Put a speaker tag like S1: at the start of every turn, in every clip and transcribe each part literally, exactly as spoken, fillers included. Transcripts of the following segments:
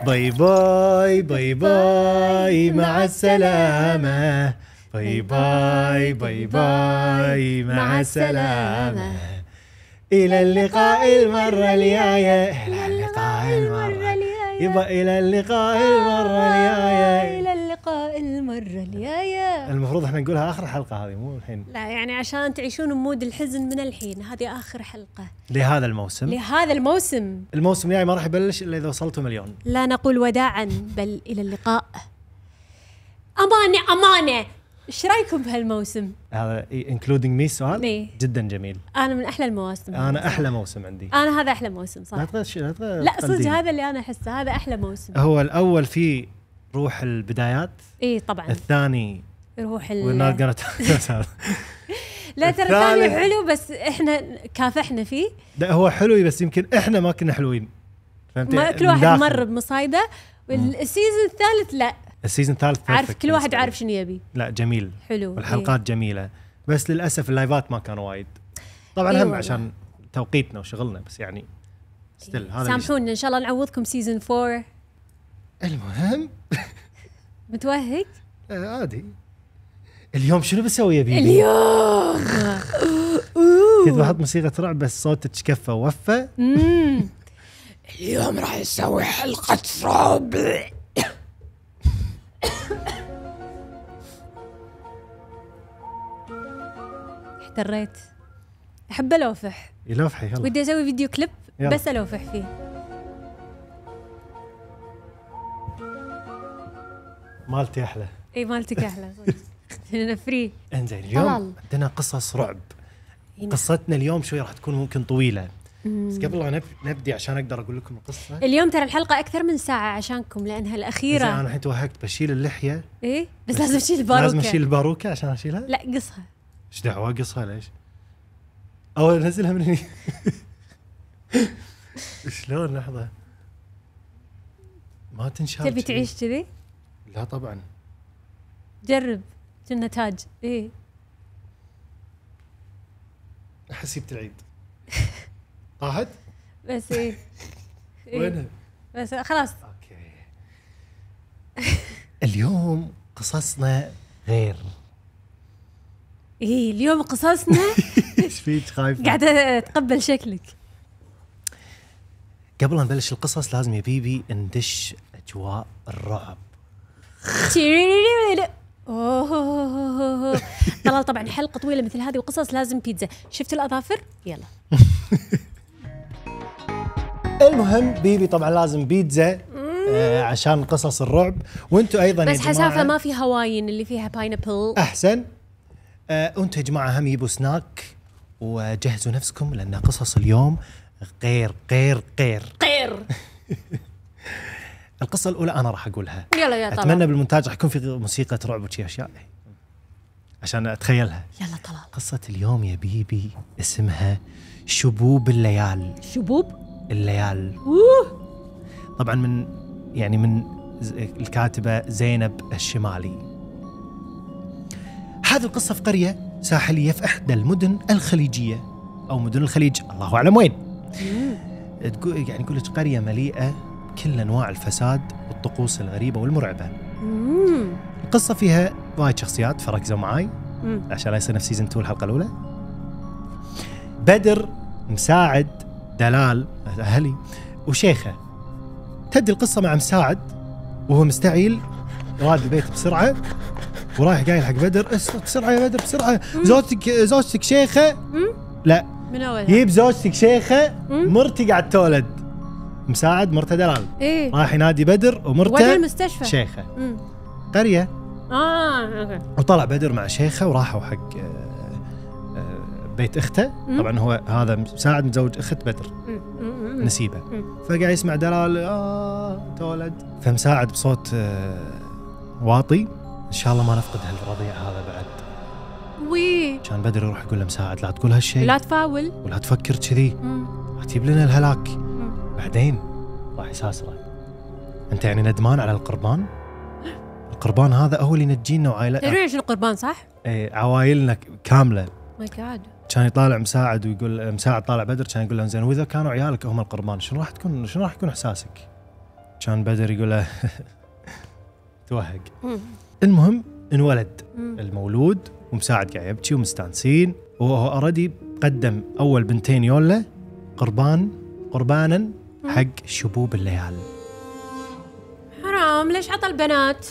S1: باي باي باي باي مع السلامة، باي باي باي باي مع السلامة، إلى اللقاء المرة الجاية، إلى اللقاء المرة الجاية، يبقى إلى اللقاء المرة الجاية،
S2: إلى اللقاء المرة الجاية.
S1: المفروض احنا نقولها آخر حلقة هذه مو الحين.
S2: لا يعني عشان تعيشون مود الحزن من الحين، هذه آخر حلقة
S1: لهذا الموسم.
S2: لهذا الموسم.
S1: الموسم الجاي ما راح يبلش إلا إذا وصلتوا مليون.
S2: لا نقول وداعا بل إلى اللقاء. أمانة أمانة، إيش رأيكم بهالموسم؟
S1: هذا انكلودينج مي سؤال
S2: إيه.
S1: جدا جميل.
S2: أنا من أحلى المواسم.
S1: أنا أحلى موسم عندي.
S2: أنا هذا أحلى موسم صح.
S1: لا تغش لا تغش.
S2: لا صدق هذا اللي أنا أحسه، هذا أحلى موسم.
S1: هو الأول فيه روح البدايات.
S2: إيه طبعا.
S1: الثاني
S2: روح ال
S1: لا ترى
S2: الثاني حلو بس إحنا كافحنا فيه.
S1: لا هو حلو بس يمكن إحنا ما كنا حلوين. فهمتي؟
S2: ما كل واحد مر بمصايدة. والسيزون الثالث لا.
S1: السيزون الثالث
S2: عارف كل واحد عارف شنو يبي.
S1: لا جميل
S2: حلو
S1: والحلقات إيه؟ جميلة بس للأسف اللايفات ما كانوا وايد طبعا إيه هم عشان توقيتنا وشغلنا بس يعني ستيل
S2: إيه.
S1: هذا
S2: سامحونا إن شاء الله نعوضكم سيزون فور.
S1: المهم
S2: متوهق؟
S1: عادي. اليوم شنو بسوي يا بيبي؟
S2: اليوم
S1: كنت بحط موسيقى رعب بس صوتك كفى ووفى.
S2: اليوم راح نسوي حلقة رعب. احتريت، احب الوفح.
S1: يلوفحي يلا.
S2: ودي اسوي فيديو كليب
S1: يلا.
S2: بس الوفح فيه.
S1: مالتي احلى.
S2: اي مالتك احلى صدق. انا فري.
S1: انزين اليوم عندنا قصص رعب. قصتنا اليوم شوي راح تكون ممكن طويله بس قبل لا نبدي عشان اقدر اقول لكم القصه.
S2: اليوم ترى الحلقه اكثر من ساعه عشانكم لانها الاخيره.
S1: انا الحين توهقت بشيل اللحيه.
S2: ايه بس, بس لازم اشيل الباروكه.
S1: لازم اشيل الباروكه عشان اشيلها.
S2: لا قصها.
S1: ايش دعوه قصها ليش؟ او نزلها من هني. شلون لحظه ما تنشال.
S2: تبي تعيش كذي؟
S1: لا طبعا.
S2: جرب كنا تاج. ايه
S1: احس جبت العيد. طاحت
S2: بس ايه, إيه.
S1: وينها؟
S2: بس خلاص
S1: اوكي. اليوم قصصنا غير.
S2: ايه اليوم قصصنا.
S1: ايش فيك خايفه؟
S2: قاعده اتقبل شكلك.
S1: قبل ما نبلش القصص لازم يا بيبي ندش اجواء الرعب.
S2: اوه طلال طبعا حلقه طويله مثل هذه وقصص لازم بيتزا. شفت الاظافر؟ يلا.
S1: المهم بيبي طبعا لازم بيتزا آه عشان قصص الرعب وانتم ايضا
S2: بس حسافه ما في هواين اللي فيها باينابل
S1: احسن. آه وانتم يا جماعه هم يبوا سناك وجهزوا نفسكم لان قصص اليوم غير غير غير
S2: غير.
S1: القصه الاولى انا راح اقولها.
S2: يلا يا طلال.
S1: اتمنى بالمونتاج راح يكون في موسيقى رعب وشي اشياء عشان اتخيلها.
S2: يلا طلال.
S1: قصه اليوم يا بيبي اسمها شبوب الليال.
S2: شبوب
S1: الليال.
S2: أوه.
S1: طبعا من يعني من الكاتبه زينب الشمالي. هذه القصه في قريه ساحليه في احدى المدن الخليجيه او مدن الخليج الله اعلم وين. تقول يعني يقول لك قريه مليئه كل انواع الفساد والطقوس الغريبه والمرعبه.
S2: مم.
S1: القصه فيها وايد شخصيات فركزوا معاي
S2: مم.
S1: عشان لا يصير نفس سيزون اثنين الحلقه الاولى. بدر، مساعد، دلال اهلي وشيخه. تبدي القصه مع مساعد وهو مستعيل راد البيت بسرعه ورايح قايل حق بدر اسرع بسرعه يا بدر بسرعه زوجتك زوجتك شيخه.
S2: مم.
S1: لا
S2: من اول
S1: جيب زوجتك شيخه مرتي قاعد تولد. مساعد مرته دلال.
S2: ايه
S1: راح ينادي بدر ومرته
S2: ودي المستشفى
S1: شيخه.
S2: مم.
S1: قريه.
S2: اه اوكي.
S1: وطلع بدر مع شيخه وراحوا حق بيت اخته. طبعا هو هذا مساعد متزوج اخت بدر نسيبه. فقاعد يسمع دلال اه تولد. فمساعد بصوت آه واطي ان شاء الله ما نفقد هالرضيع هذا بعد.
S2: وي
S1: كان بدر يروح يقول لمساعد لا تقول هالشيء
S2: لا تفاول
S1: ولا تفكر كذي راح تجيب لنا الهلاك. مم. بعدين راح يساسره. انت يعني ندمان على القربان؟ القربان هذا هو اللي ينجينا وعائله.
S2: تدري ايش القربان صح؟
S1: ايه عوائلنا كامله.
S2: ماي جاد.
S1: كان يطالع مساعد ويقول مساعد طالع بدر كان يقول له زين واذا كانوا عيالك هم القربان شنو راح تكون شنو راح يكون احساسك؟ كان بدر يقول له توهق. المهم انولد المولود ومساعد قاعد يبكي ومستانسين، وهو اوريدي قدم اول بنتين يوله قربان قربانا حق شبوب الليال.
S2: حرام، ليش عطى البنات؟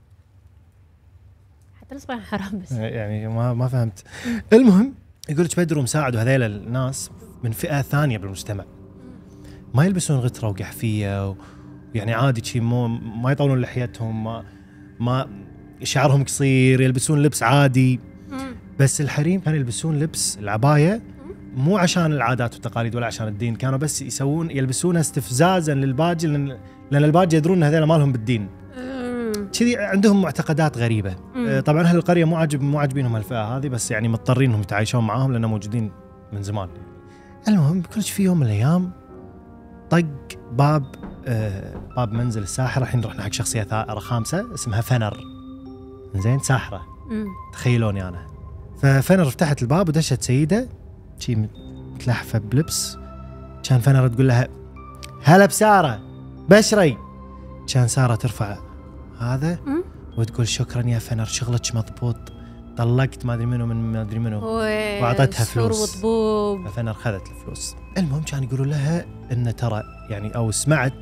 S2: حتى الصبيان حرام بس
S1: يعني ما ما فهمت. المهم يقول لك بدر ومساعد وهذيل الناس من فئه ثانيه بالمجتمع، ما يلبسون غتره وقحفيه و... يعني عادي شيء، مو ما يطولون لحيتهم، ما ما شعرهم قصير، يلبسون لبس عادي. بس الحريم كانوا يلبسون لبس العباية مو عشان العادات والتقاليد ولا عشان الدين، كانوا بس يسوون يلبسونها استفزازا للباجي، لأن, لأن الباجي يدرون ان هذول ما لهم بالدين. كذي عندهم معتقدات غريبة. طبعا اهل القرية مو عاجب مو عاجبينهم الفئة هذه، بس يعني مضطرين انهم يتعايشون معاهم لانهم موجودين من زمان. المهم كل في يوم من الايام طق باب آه باب منزل الساحرة. الحين رحنا حق شخصية خامسة اسمها فنر، زين ساحرة. تخيلوني انا. ففنر فتحت الباب ودشت سيدة شي متلحفة بلبس. كان فنر تقول لها هلا بسارة بشري. كان سارة ترفع هذا وتقول شكرا يا فنر شغلك مضبوط، طلقت ما ادري منو من ما ادري منو، واعطتها فلوس. ففنر خذت الفلوس. المهم كان يقولوا لها ان ترى يعني او سمعت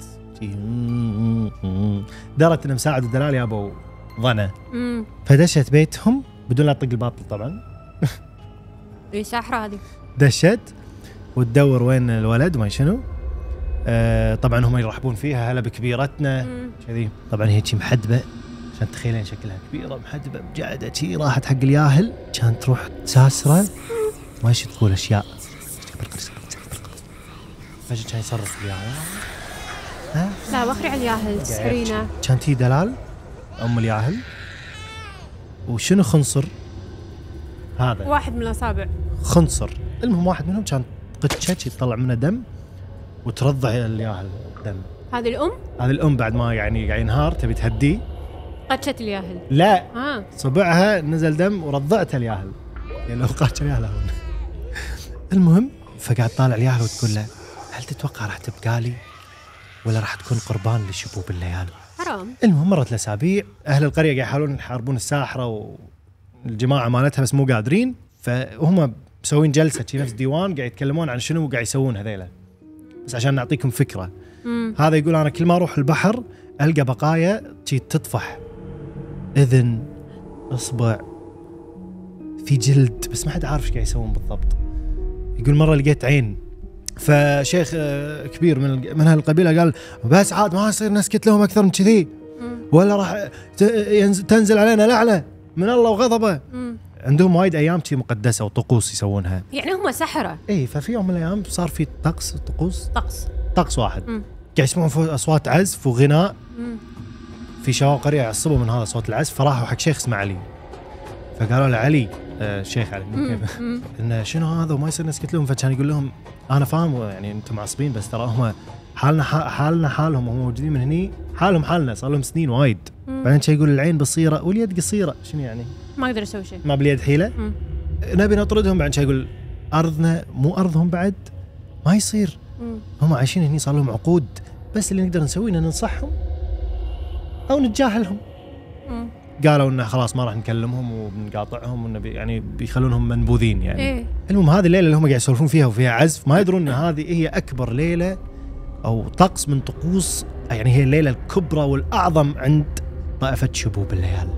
S1: درت ان مساعد الدلال يا ابو ظنه. فدشت بيتهم بدون لا تطق الباب طبعا.
S2: اي ساحرة هذه. دشت
S1: وتدور وين الولد وما شنو. آه طبعا هم يرحبون فيها هلا بكبيرتنا كذي. طبعا هي شي محدبه عشان تخيلين شكلها كبيره محدبه بجعده شي. راحت حق الياهل كانت تروح ساسره ما ايش تقول اشياء. فجأة كان يصرف الياهل.
S2: ها لا بخري على الياهل تسحرينه.
S1: كانت هي دلال ام الياهل. وشنو خنصر هذا؟
S2: واحد من الاصابع
S1: خنصر. المهم واحد منهم كان قتشة يطلع منه دم وترضع الياهل دم.
S2: هذه الام؟
S1: هذه الام بعد ما يعني قاعد ينهار تبي تهديه.
S2: قتشت الياهل؟
S1: لا آه. صبعها نزل دم ورضعت الياهل. يعني لو قاتش الياهل هون. المهم فقاعد طالع الياهل وتقول له هل تتوقع راح تبقى لي ولا راح تكون قربان لشبوب الليالي؟
S2: حرام.
S1: المهم مرت الاسابيع، اهل القريه قاعد يحاولون يحاربون الساحره والجماعه مالتها بس مو قادرين. فهم مسوين جلسه شي نفس ديوان قاعد يتكلمون عن شنو قاعد يسوون هذيلا، بس عشان نعطيكم فكره. مم. هذا يقول انا كل ما اروح البحر القى بقايا شي تطفح، اذن، اصبع، في جلد، بس ما حد عارف ايش قاعد يسوون بالضبط. يقول مره لقيت عين. فشيخ كبير من من هالقبيله قال بس عاد ما يصير نسكت لهم اكثر من كذي ولا راح تنزل علينا لعنه من الله وغضبه. مم. عندهم وايد ايام شي مقدسه وطقوس يسوونها.
S2: يعني هم سحره.
S1: اي ففي يوم من الايام صار في طقس طقوس
S2: طقس طقس
S1: واحد قاعد يسمعون اصوات عزف وغناء. مم. في شباب قريه يعصبوا من هذا صوت العزف، فراحوا حق شيخ اسمه علي. فقالوا له علي آه شيخ علي كيف انه شنو هذا وما يصير نسكت لهم. فكان يقول لهم انا فاهم يعني انتم معصبين بس ترى هم حالنا حالنا حالهم، هم موجودين من هني حالهم حالنا صار لهم سنين وايد. بعدين شي يقول العين بصيره واليد قصيره. شنو يعني؟
S2: ما اقدر اسوي شيء،
S1: ما باليد حيله. مم. نبي نطردهم. بعدين شي يقول ارضنا مو ارضهم بعد، ما يصير. مم. هم عايشين هني صار لهم عقود، بس اللي نقدر نسويه ان ننصحهم او نتجاهلهم. مم. قالوا انه خلاص ما راح نكلمهم وبنقاطعهم وانه بي يعني بيخلونهم منبوذين يعني. إيه؟ المهم هذه الليله اللي هم قاعد يسولفون فيها وفيها عزف، ما يدرون ان هذه هي اكبر ليله او طقس من طقوس، يعني هي الليله الكبرى والاعظم عند طائفه شبوب الليالي.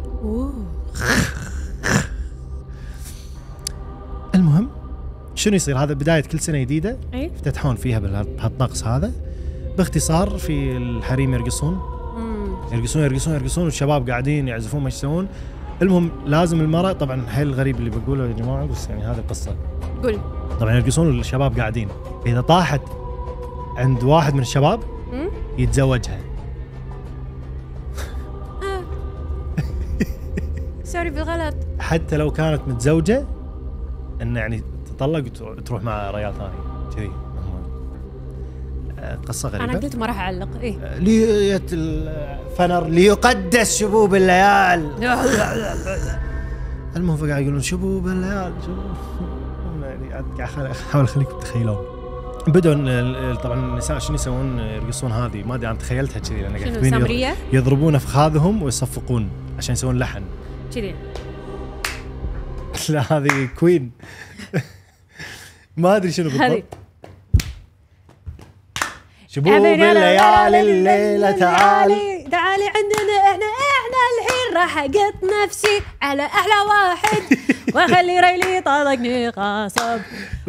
S1: المهم شنو يصير؟ هذا بدايه كل سنه جديده. إيه؟ يفتتحون فيها بهالطقس هذا. باختصار في الحريم يرقصون يرقصون يرقصون يرقصون والشباب قاعدين يعزفون ما يسوون. المهم لازم المرأة، طبعا حيل الغريب اللي بقوله يا جماعة بس يعني هذه القصة.
S2: قول.
S1: طبعا يرقصون والشباب قاعدين، إذا طاحت عند واحد من الشباب يتزوجها.
S2: سوري بالغلط.
S1: حتى لو كانت متزوجة إنه يعني تطلق وتروح مع رجال ثاني كذي. قصة غريبة.
S2: أنا قلت ما راح أعلق. إيه.
S1: لية الفنر ليقدس شبوب الليال. المهم فقاعد يقولون شبوب الليال شبوب. يعني قاعد أحاول أخليكم تتخيلون. بدون طبعا النساء شنو يسوون؟ يرقصون هذه، ما ادري انا تخيلتها كذي لان قاعد
S2: سامريه
S1: يضربون افخاذهم ويصفقون عشان يسوون لحن
S2: كذي.
S1: لا هذه كوين. ما ادري شنو بالضبط. شبوب الليالي الليله تعالي
S2: تعالي عندنا احنا احنا الحين راح اقط نفسي على احلى واحد واخلي ريلي طلقني غصب.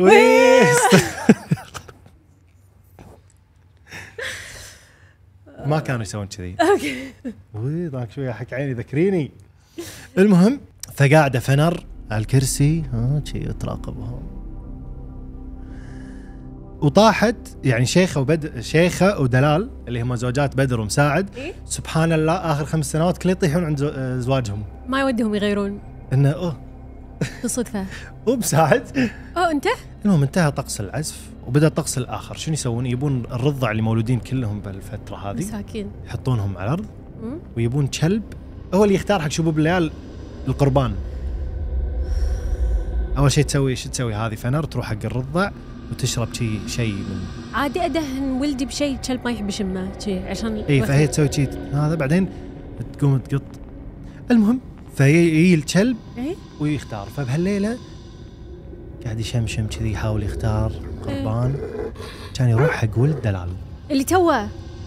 S1: ما كانوا يسوون كذي.
S2: اوكي
S1: وي ضاق شويه حق عيني ذكريني. المهم فقاعده فنر على الكرسي ها شي تراقبهم وطاحت يعني شيخه وبد شيخه ودلال اللي هم زوجات بدر ومساعد.
S2: إيه؟
S1: سبحان الله اخر خمس سنوات كل يطيحون عند زواجهم
S2: ما يودهم يغيرون
S1: انه اوه
S2: بالصدفه.
S1: ومساعد
S2: اوه انت
S1: المهم انتهى طقس العزف وبدا الطقس الاخر. شنو يسوون؟ يبون الرضع اللي مولودين كلهم بالفتره هذه
S2: مساكين
S1: يحطونهم على الارض ويبون كلب هو اللي يختار حق شبوب الليال القربان. اول شيء تسوي شو تسوي هذه فنر تروح حق الرضع وتشرب شيء شيء من
S2: عادي ادهن ولدي بشيء كلب ما يحب يشمه شيء عشان
S1: اي فهي تسوي شيء هذا بعدين تقوم تقط. المهم فهي الكلب
S2: إيه؟
S1: ويختار. فبهالليله قاعد يشمشم كذي يحاول يختار قربان كان يروح حق ولد دلال
S2: اللي توه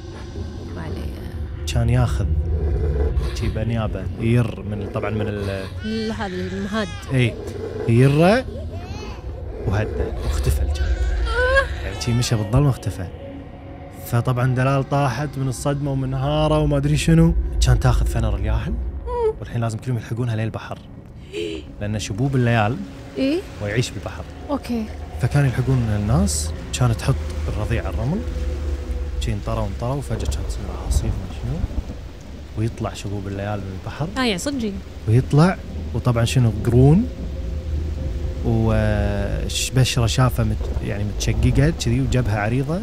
S1: كان ياخذ شي بنيابه ير من طبعا من
S2: هذا المهاد
S1: اي يره وهدى واختفى الكلب يعني شي مشى بالظلمه واختفى. فطبعا دلال طاحت من الصدمه ومن هاره وما ادري شنو. كان تاخذ فنر الياهل والحين لازم كلهم يلحقونها للبحر لان شبوب الليال
S2: ايه
S1: ويعيش بالبحر.
S2: اوكي
S1: فكانوا يلحقون الناس. كانت تحط الرضيع على الرمل شي انطروا انطروا وفجاه كانت تصير عاصفه ما شنو ويطلع شبوب الليال من البحر.
S2: اه يعني صدقي
S1: ويطلع وطبعا شنو قرون وبشره شافه مت يعني متشققه كذي وجبهه عريضه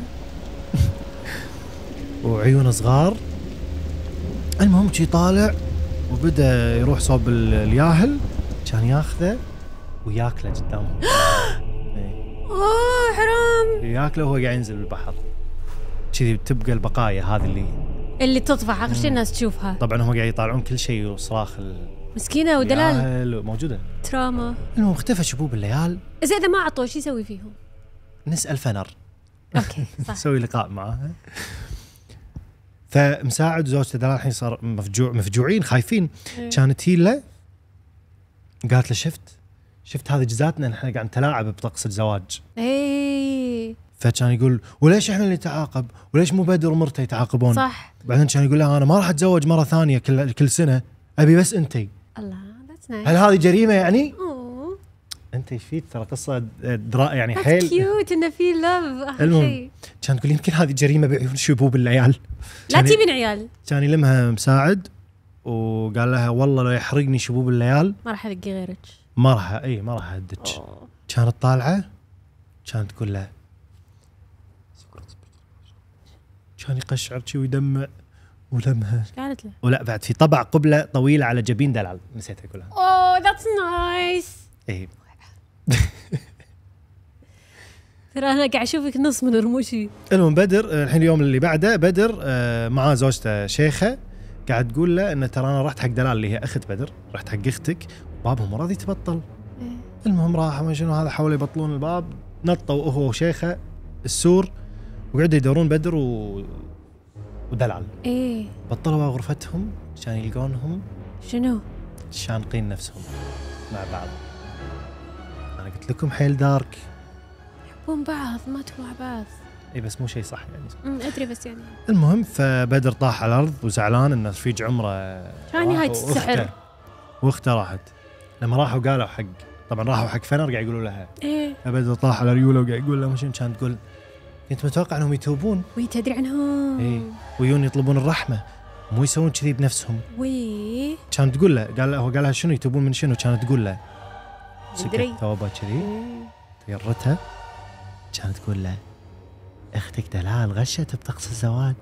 S1: وعيون صغار. المهم شي طالع وبدا يروح صوب الياهل كان ياخذه وياكله قدامهم.
S2: اوه حرام
S1: ياكله وهو قاعد ينزل بالبحر كذي تبقى البقايا هذه اللي
S2: اللي تطفح اخر شيء الناس تشوفها.
S1: طبعا هم قاعد يطالعون كل شيء وصراخ
S2: مسكينه ودلال
S1: موجوده
S2: تراما.
S1: المهم اختفى شبوب الليال.
S2: اذا اذا ما عطوه شو يسوي فيهم؟
S1: نسال فنر.
S2: اوكي صح.
S1: نسوي لقاء معاه. فمساعد وزوجته دلال الحين صار مفجوع مفجوعين خايفين. إيه. كانت هي له قالت له شفت شفت هذه جزاتنا نحن قاعد نتلاعب بطقس الزواج.
S2: ايه
S1: فكان يقول وليش احنا اللي نتعاقب وليش مو بدر ومرته يتعاقبون؟
S2: صح.
S1: بعدين كان يقول لها انا ما راح اتزوج مره ثانيه كل كل سنه ابي بس انتي.
S2: الله ذاتس نايس.
S1: هل هذه جريمه يعني؟
S2: اوه
S1: انت ايش فيك ترى قصه درا يعني حيل
S2: كيوت انه في لاف.
S1: المهم كان تقول يمكن هذه جريمه بعيون شبوب العيال.
S2: لا تجيبين عيال.
S1: كان يلمها مساعد وقال لها والله لو يحرقني شبوب الليال
S2: ما راح ادق غيرك.
S1: ما راح اي ما راح ادك. كانت طالعه كانت تقول له كان يقشعر شي ويدمع ولمها.
S2: ايش قالت له؟
S1: ولا بعد في طبع قبله طويله على جبين دلال نسيت اقولها.
S2: اوه ذاتس نايس.
S1: اي
S2: ترى انا قاعد اشوفك نص من رموشي.
S1: المهم بدر الحين اليوم اللي بعده بدر معاه زوجته شيخه قاعد تقول له ان ترى انا رحت حق دلال اللي هي اخت بدر رحت حق اختك بابهم راضي تبطل. إيه؟ المهم راحوا ما شنو هذا حاولوا يبطلون الباب نطوا هو وشيخه السور وقعدوا يدورون بدر و... ودلال.
S2: ايه
S1: بطلوا غرفتهم عشان يلقونهم
S2: شنو
S1: شانقين نفسهم مع بعض. انا قلت لكم حيل دارك.
S2: يحبون بعض ما تكونوا مع بعض.
S1: اي بس مو شيء صح يعني.
S2: امم ادري بس يعني.
S1: المهم فبدر طاح على الارض وزعلان انه رفيج عمره
S2: كان نهايه السحر.
S1: واخته راحت لما راحوا قالوا حق طبعا راحوا حق فنر قاعد يقولوا لها
S2: ايه
S1: فبدر طاح على ريوله وقاعد يقول لها مشين كانت تقول كنت متوقع انهم يتوبون.
S2: وي تدري عنهم.
S1: ايه ويون يطلبون الرحمه مو يسوون كذي بنفسهم.
S2: وي
S1: كانت تقول له قال هو قال لها شنو يتوبون من شنو كانت تقول له
S2: ادري
S1: توبه كذي طيرتها كانت تقول له اختك دلال غشت بطقس الزواج.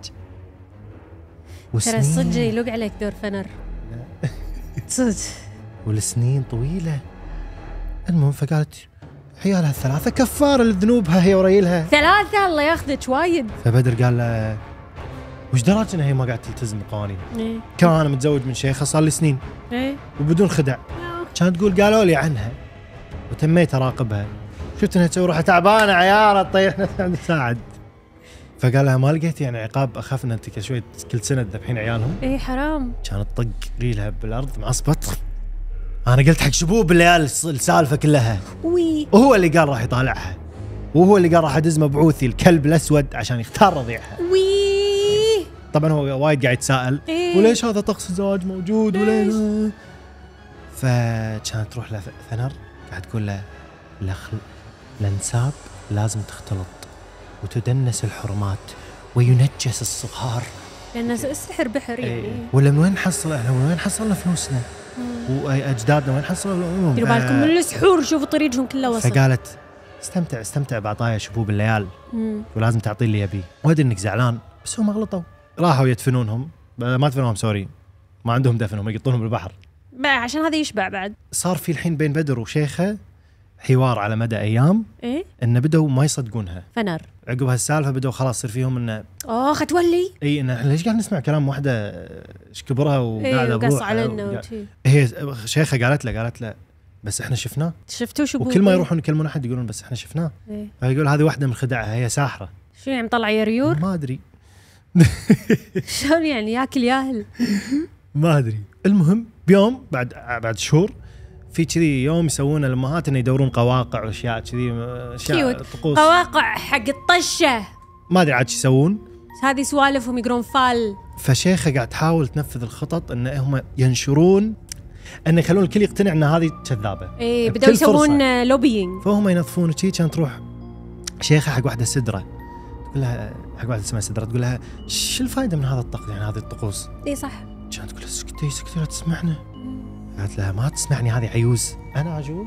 S2: ترى صدق يلوق عليك دور فنر صدق
S1: والسنين طويله. المهم فقالت عيالها الثلاثة كفارة لذنوبها هي وريلها.
S2: ثلاثة الله ياخذك وايد.
S1: فبدر قال له وش دراك انها هي ما قاعد تلتزم القوانين؟
S2: إيه؟
S1: كان انا متزوج من شيخة صار لي سنين
S2: إيه؟
S1: وبدون خدع. كانت تقول قالوا لي عنها وتميت اراقبها، شفت انها تسوي روحها تعبانه عياره تطيحنا ساعد. فقال لها ما لقيت يعني عقاب اخاف ان انت شوي كل سنه تذبحين عيالهم؟
S2: اي حرام.
S1: كانت طق ريلها بالارض معصبت. انا قلت حق شبوب الليالي السالفه كلها.
S2: وي.
S1: وهو اللي قال راح يطالعها، وهو اللي قال راح ادز مبعوثي الكلب الاسود عشان يختار رضيعها.
S2: وي.
S1: طبعا هو وايد قاعد يتساءل
S2: إيه؟
S1: وليش هذا طقس الزواج موجود وليش؟ فكانت تروح له ثنر قاعد تقول له الأخل... الانساب لازم تختلط وتدنس الحرمات وينجس الصغار،
S2: لأن السحر بحر يعني.
S1: إيه. ولا من وين نحصل احنا من وين حصلنا فلوسنا؟ واجدادنا وين حصلوا؟
S2: ديروا بالكم من السحور، شوفوا طريقهم كله وصل.
S1: فقالت استمتع استمتع بعطايا شبوب الليال ولازم تعطي اللي يبيه، وادري انك زعلان بس هم غلطوا. راحوا يدفنونهم، ما دفنوهم سوري، ما عندهم دفن، هم يقطونهم بالبحر
S2: عشان هذا يشبع بعد.
S1: صار في الحين بين بدر وشيخه حوار على مدى ايام،
S2: ايه
S1: ان بدوا ما يصدقونها.
S2: فنر
S1: عقب هالسالفه بدوا خلاص يصير فيهم انه
S2: اخ تولي
S1: اي انه احنا ليش قاعد نسمع كلام واحده ايش كبرها وقاعده
S2: ايه قص علينا.
S1: هي شيخه قالت له قالت له بس احنا شفناه،
S2: شفتوا شو
S1: وكل ما يروحون يكلمون احد يقولون بس احنا شفناه.
S2: ايه
S1: فيقول هذه واحده من خدعها هي ساحره.
S2: شو يعني مطلع يريور؟
S1: ما ادري
S2: شلون يعني ياكل ياهل؟
S1: ما ادري. المهم بيوم بعد بعد شهور في كذي يوم يسوون الامهات انه يدورون قواقع واشياء كذي، اشياء طقوس
S2: قواقع حق الطشه،
S1: ما ادري عاد يسوون
S2: هذه سوالفهم يقرون فال.
S1: فشيخه قاعد تحاول تنفذ الخطط ان هم ينشرون ان يخلون الكل يقتنع ان هذه كذابه.
S2: ايه بدأوا يسوون لوبينج.
S1: فهم ينظفون شيء. كانت تروح شيخه حق واحده سدره تقول لها حق واحده اسمها سدره تقول لها شو الفائده من هذا الطقس يعني هذه الطقوس؟
S2: اي صح.
S1: كانت تقول اسكتي اسكتي لا تسمعنا. قالت لها ما تسمعني هذه عيوز. انا عجوز؟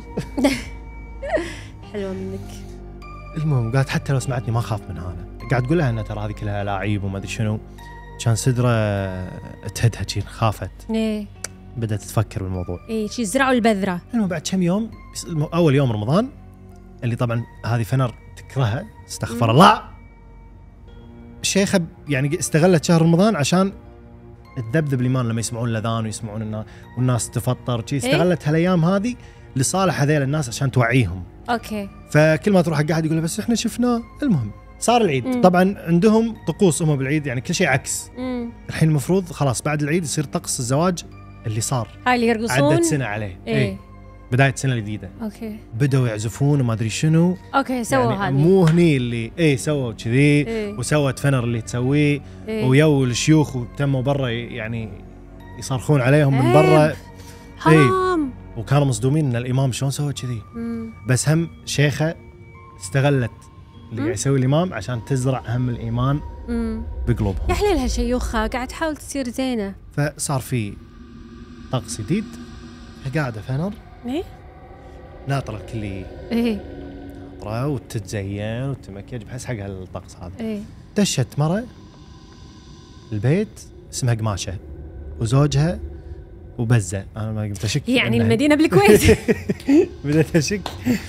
S2: حلوه منك.
S1: المهم قالت حتى لو سمعتني ما اخاف من هذا. قاعد تقول لها ان ترى هذه كلها لاعيب وما ادري شنو. كان سدره تهدها شي خافت.
S2: ايه
S1: بدأت تفكر بالموضوع.
S2: ايه شي زرعوا البذره.
S1: المهم بعد كم يوم اول يوم رمضان اللي طبعا هذه فنر تكرهها استغفر الله. الشيخه يعني استغلت شهر رمضان عشان تذبذب الايمان لما يسمعون الاذان ويسمعون الناس والناس تفطر شي. استغلت هالايام هذه لصالح هذيل الناس عشان توعيهم.
S2: اوكي.
S1: فكل ما تروح حق احد يقول بس احنا شفناه. المهم صار العيد. مم. طبعا عندهم طقوس هم بالعيد يعني كل شيء عكس. مم. الحين المفروض خلاص بعد العيد يصير طقس الزواج اللي صار
S2: هاي اللي يرقصون
S1: عدت سنه عليه.
S2: ايه, ايه.
S1: بداية سنة جديدة.
S2: اوكي.
S1: بدأوا يعزفون وما ادري شنو.
S2: اوكي سووا
S1: يعني
S2: هذه
S1: مو هني اللي ايه سووا كذي. ايه. وسوت فنر اللي تسويه. ايه. ويو الشيوخ وتموا برا يعني يصرخون عليهم ايه. من برا.
S2: حرام.
S1: ايه. وكانوا مصدومين ان الامام شلون سوى كذي. بس هم شيخة استغلت اللي قاعد يسوي الامام عشان تزرع هم الايمان مم. بقلوبهم.
S2: يا حليلها شيوخة قاعد تحاول تصير زينة.
S1: فصار في طقس جديد. قاعدة فنر
S2: ايه
S1: ناطرة الكل
S2: ايه
S1: ناطرة وتتزين وتمكيج بحس حق هالطقس هذا.
S2: ايه
S1: دشت مرة البيت اسمها قماشة وزوجها وبزة. انا ما قمت اشك
S2: يعني المدينة بالكويت.
S1: بدأت اشك.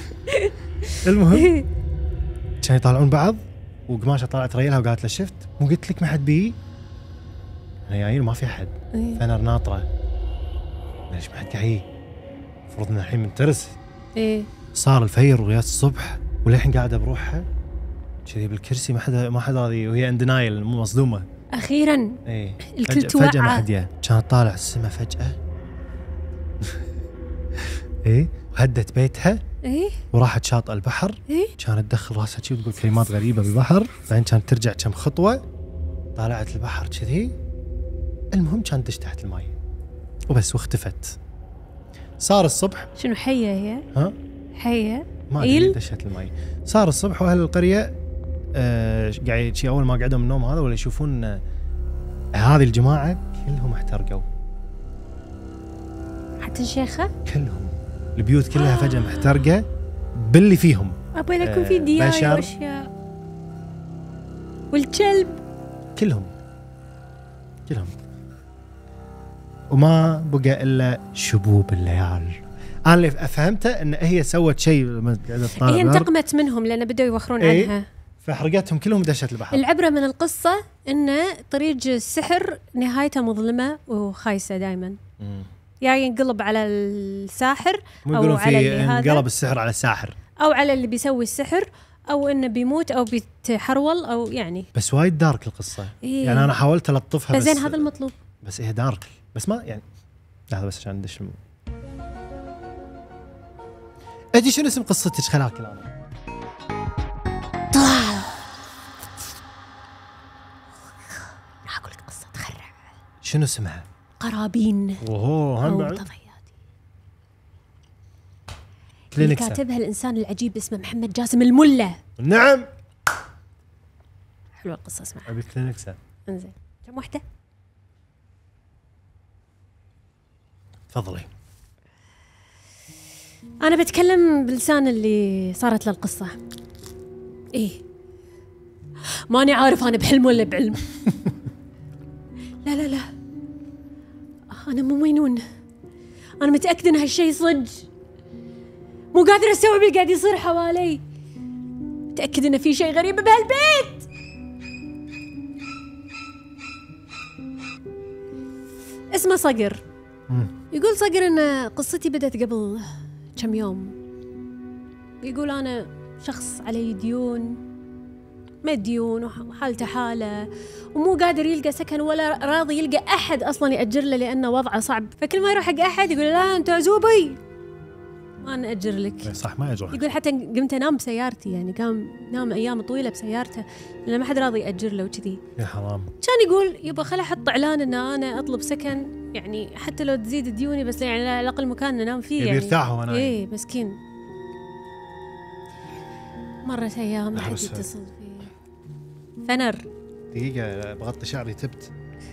S1: المهم كانوا يطالعون بعض وقماشة طلعت ريلها وقالت له شفت مو قلت لك ما حد بي؟ انا جايين ما في احد. إيه؟ فنر ناطرة ليش ما حد قاعد؟ المفروض ان الحين منترس.
S2: ايه
S1: صار الفير وغيات الصبح وللحين قاعده بروحها كذي بالكرسي ما حدا ما حدا راضي وهي اندنايل مو مصدومه.
S2: اخيرا
S1: ايه
S2: الكل توعى.
S1: فجاه ما حد جاء. كانت طالع السما فجاه. ايه وهدت بيتها.
S2: ايه
S1: وراحت شاطئ البحر.
S2: ايه
S1: كانت تدخل راسها كذي وتقول كلمات غريبه بالبحر. بعدين كانت ترجع كم خطوه طالعت البحر كذي. المهم كانت دش تحت الماي وبس واختفت. صار الصبح.
S2: شنو حيه هي؟
S1: ها؟
S2: حيه؟
S1: ما ادري دشت الماي. صار الصبح واهل القريه آه قاعد شي اول ما قعدوا من النوم هذا ولا يشوفون آه هذه الجماعه كلهم احترقوا.
S2: حتى الشيخه؟
S1: كلهم البيوت كلها فجاه محترقه باللي فيهم.
S2: ابغى لكم في دياي واشياء. والكلب
S1: كلهم كلهم وما بقى الا شبوب الليال انا اللي فهمته ان هي سوت شيء لما قاعده تطالع
S2: هي انتقمت منهم لان بدوا يوخرون
S1: إيه؟
S2: عنها،
S1: فحرقتهم كلهم ودشت البحر.
S2: العبرة من القصة ان طريق السحر نهايته مظلمة وخايسة دائما، يا ينقلب على الساحر او على اللي هذا
S1: انقلب السحر على الساحر
S2: او على اللي بيسوي السحر، او انه بيموت او بيتحرول او يعني.
S1: بس وايد دارك القصة.
S2: إيه؟
S1: يعني انا حاولت الطفها بس
S2: زين هذا المطلوب.
S1: بس هي دارك بس ما يعني هذا بس عشان ندش. ادي شنو اسم قصتك خلاك انا؟
S2: راح اقول لك قصة تخرع.
S1: شنو اسمها؟
S2: قرابين.
S1: اوه هم بعد
S2: اللي كاتبها الانسان العجيب اسمه محمد جاسم الملا.
S1: نعم
S2: حلوه القصه اسمها
S1: ابي كلينكسا.
S2: انزين كم وحده؟
S1: تفضلي.
S2: انا بتكلم بلسان اللي صارت له القصه. ايه ماني عارف انا بحلم ولا بعلم. لا لا لا انا مو مجنون، انا متاكده ان هالشيء صدق، مو قادر استوعب اللي قاعد يصير حوالي، متاكد ان في شيء غريب بهالبيت. اسمه صقر. يقول صقر ان قصتي بدأت قبل كم يوم. يقول انا شخص علي ديون، مديون وحالته حاله، ومو قادر يلقى سكن ولا راضي يلقى احد اصلا ياجر له لانه وضعه صعب، فكل ما يروح حق احد يقول لا انت عزوبي ما ناجر لك.
S1: صح ما يجوز.
S2: يقول حتى قمت انام بسيارتي، يعني قام نام ايام طويله بسيارته لان ما حد راضي ياجر له وكذي.
S1: يا حرام.
S2: كان يقول يبا خل احط اعلان ان انا اطلب سكن، يعني حتى لو تزيد ديوني بس يعني على الاقل مكان ننام فيه.
S1: يبي
S2: يعني
S1: يرتاح هو نايم.
S2: ايه مسكين. مرت ايام ما حد يتصل فيه. فنر
S1: دقيقه بغطي شعري تبت.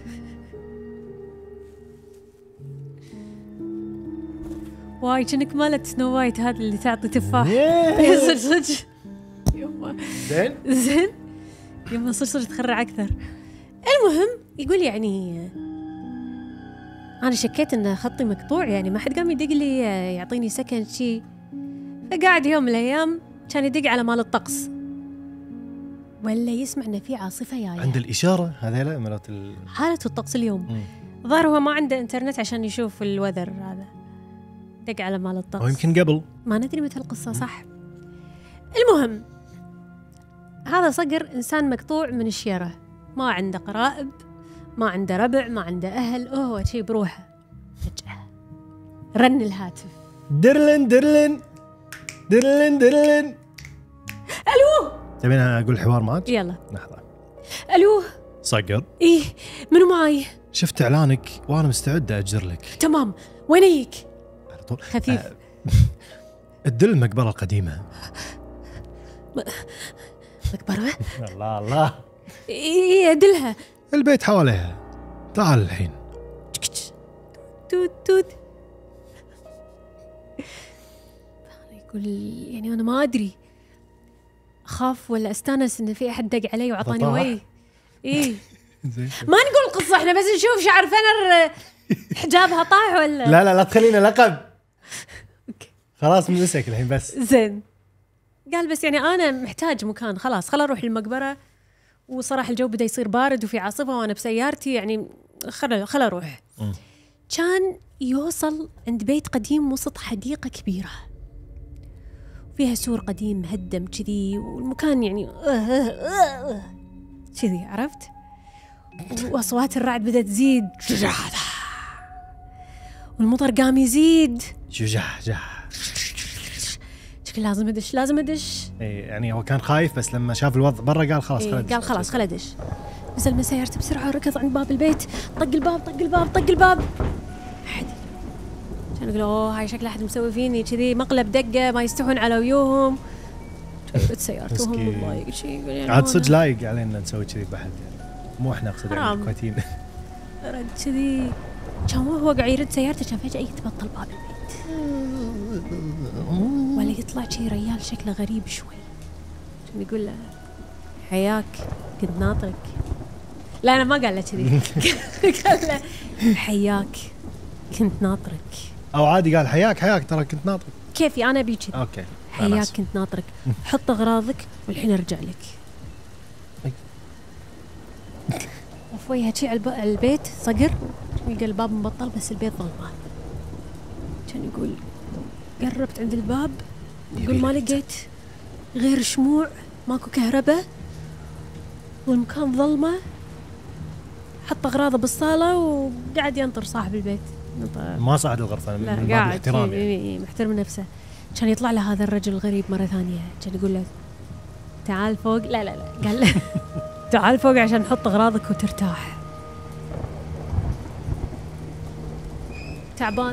S2: واي كأنك مالت سنو وايت هذا اللي تعطي تفاح. صدق صدق يما
S1: زين
S2: زين يما صدق صدق تخرع اكثر. المهم يقول يعني انا شكيت ان خطي مقطوع، يعني ما حد قام يدق لي يعطيني سكن شي، فقاعد يوم من الايام كان يدق على مال الطقس ولا يسمع ان في عاصفه جايه
S1: عند الاشاره هذيلا مالت ال...
S2: حاله الطقس اليوم. ظهر هو ما عنده انترنت عشان يشوف الوذر هذا، دق على مال الطقس.
S1: او يمكن قبل
S2: ما ندري متى القصه صح. المهم هذا صقر انسان مقطوع من الشيره، ما عنده قرائب، ما عنده ربع، ما عنده اهل، هو شيء بروحه. فجاه رن الهاتف.
S1: درلن درلن درلن درلن.
S2: الو
S1: تبين اقول الحوار معك؟
S2: يلا
S1: لحظه.
S2: الو
S1: صقر.
S2: ايه منو معاي؟
S1: شفت اعلانك وانا مستعد اجر لك.
S2: تمام وين اجيك؟
S1: على طول
S2: خفيف.
S1: أه الدل المقبره القديمه.
S2: مقبره؟
S1: الله الله.
S2: ايه ادلها.
S1: البيت حواليها. تعال الحين.
S2: توت توت. يقول يعني انا ما ادري اخاف ولا استانس ان في احد دق علي وعطاني وي. ايه ما نقول القصه احنا بس نشوف شعر فنر حجابها طاح ولا
S1: لا لا لا تخلينا لقب. خلاص من نسك الحين بس.
S2: زين قال بس يعني انا محتاج مكان، خلاص خل اروح المقبره، وصراحه الجو بدا يصير بارد وفي عاصفه وانا بسيارتي، يعني خل خل اروح. م. كان يوصل عند بيت قديم وسط حديقه كبيره فيها سور قديم مهدم كذي، والمكان يعني كذي عرفت، واصوات الرعد بدات تزيد، والمطر قام يزيد،
S1: جح جح.
S2: شكل لازم ادش لازم ادش.
S1: اي يعني هو كان خايف بس لما شاف الوضع برا قال خلاص
S2: إيه
S1: خلدش.
S2: قال خلاص خل ادش. نزل من سيارته بسرعه وركض عند باب البيت، طق الباب طق الباب طق الباب. احد كان يقول اوه هاي شكله احد مسوي فيني كذي، مقلب دقه ما يستحون على ويوهم. جربت سيارتهم والله شيء يعني
S1: عاد صدق لايق علينا نسوي كذي بحد، يعني مو احنا اقصد يعني الكويتيين.
S2: رد كذي كان هو قاعد يرد سيارته، كان فجاه يتبطل باب البيت ولا يطلع شي ريال شكله غريب شوي، كان يقول له حياك كنت ناطرك. لا انا ما قال له كذي. قال له حياك كنت ناطرك
S1: او عادي قال حياك حياك ترى كنت ناطرك.
S2: كيفي انا ابي كذا.
S1: اوكي
S2: حياك كنت ناطرك، حط اغراضك والحين ارجع لك. وفويها شي على البيت صقر، يلقى الباب مبطل بس البيت ظلمه. كان يقول قربت عند الباب يقول ما لقيت غير شموع، ماكو كهرباء والمكان ظلمه. حط اغراضه بالصاله وقعد ينطر صاحب البيت.
S1: ما صعد الغرفه من باب الاحترام يعني.
S2: محترم نفسه. كان يطلع له هذا الرجل الغريب مره ثانيه، كان يقول له تعال فوق. لا لا لا قال له تعال فوق عشان نحط اغراضك وترتاح. تعبان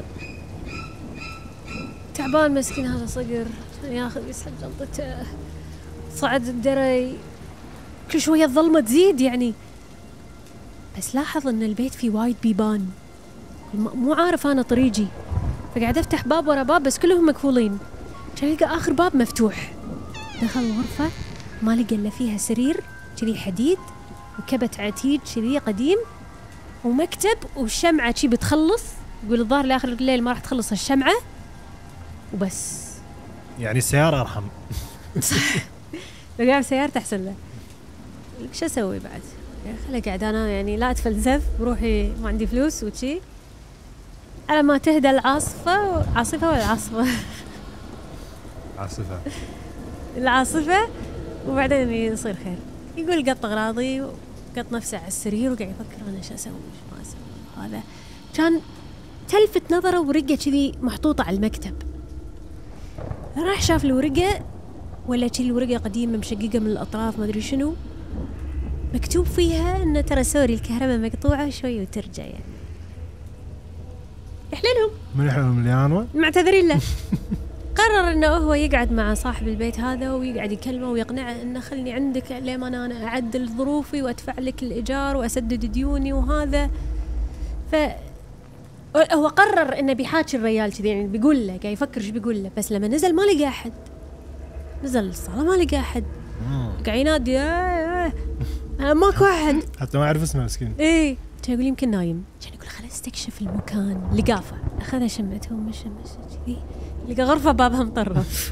S2: تعبان مسكين هذا صقر، كان ياخذ يسحب جنطته. صعد الدري، كل شويه الظلمه تزيد يعني. بس لاحظ ان البيت فيه وايد بيبان، مو عارف انا طريقي، فقاعد افتح باب ورا باب بس كلهم مقفولين. كان يلقى اخر باب مفتوح. دخل الغرفه ما لقى الا فيها سرير كذي حديد وكبت عتيد كذي قديم ومكتب وشمعه شي بتخلص. يقول الظاهر لاخر الليل ما راح تخلص الشمعه وبس.
S1: يعني السياره ارحم.
S2: لو قاعد سيارته احسن له. شو اسوي بعد؟ خلي قاعد انا يعني لا اتفلسف بروحي، ما عندي فلوس وشي، على ما تهدى العاصفه. عاصفه ولا عاصفه؟
S1: عاصفه
S2: العاصفه. وبعدين يصير خير. يقول قط اغراضي وقط نفسه على السرير وقاعد يفكر انا شو اسوي شو ما اسوي. هذا كان تلفت نظره ورقه كذي محطوطه على المكتب. راح شاف الورقه، ولا شي الورقه قديمه مشققه من الاطراف ما ادري شنو، مكتوب فيها انه ترى سوري الكهرباء مقطوعه شوي وترجع. يعني يحللهم
S1: من يحللهم ليانوا
S2: معتذرين له. قرر انه هو يقعد مع صاحب البيت هذا ويقعد يكلمه ويقنعه انه خلني عندك لما انا اعدل ظروفي وادفع لك الايجار واسدد ديوني وهذا. ف هو قرر انه بيحاكي الرجال كذي، يعني بيقول له قاعد يفكر ايش بيقول له. بس لما نزل ما لقى احد، نزل الصاله ما لقى احد، قاعد ينادي آه آه ماكو احد
S1: حتى ما يعرف اسمه مسكين.
S2: ايه كان يقول يمكن نايم. كان يقول خلينا نستكشف المكان. لقافه اخذها شمته ومشى مشى كذي، لقى غرفه بابها مطرف.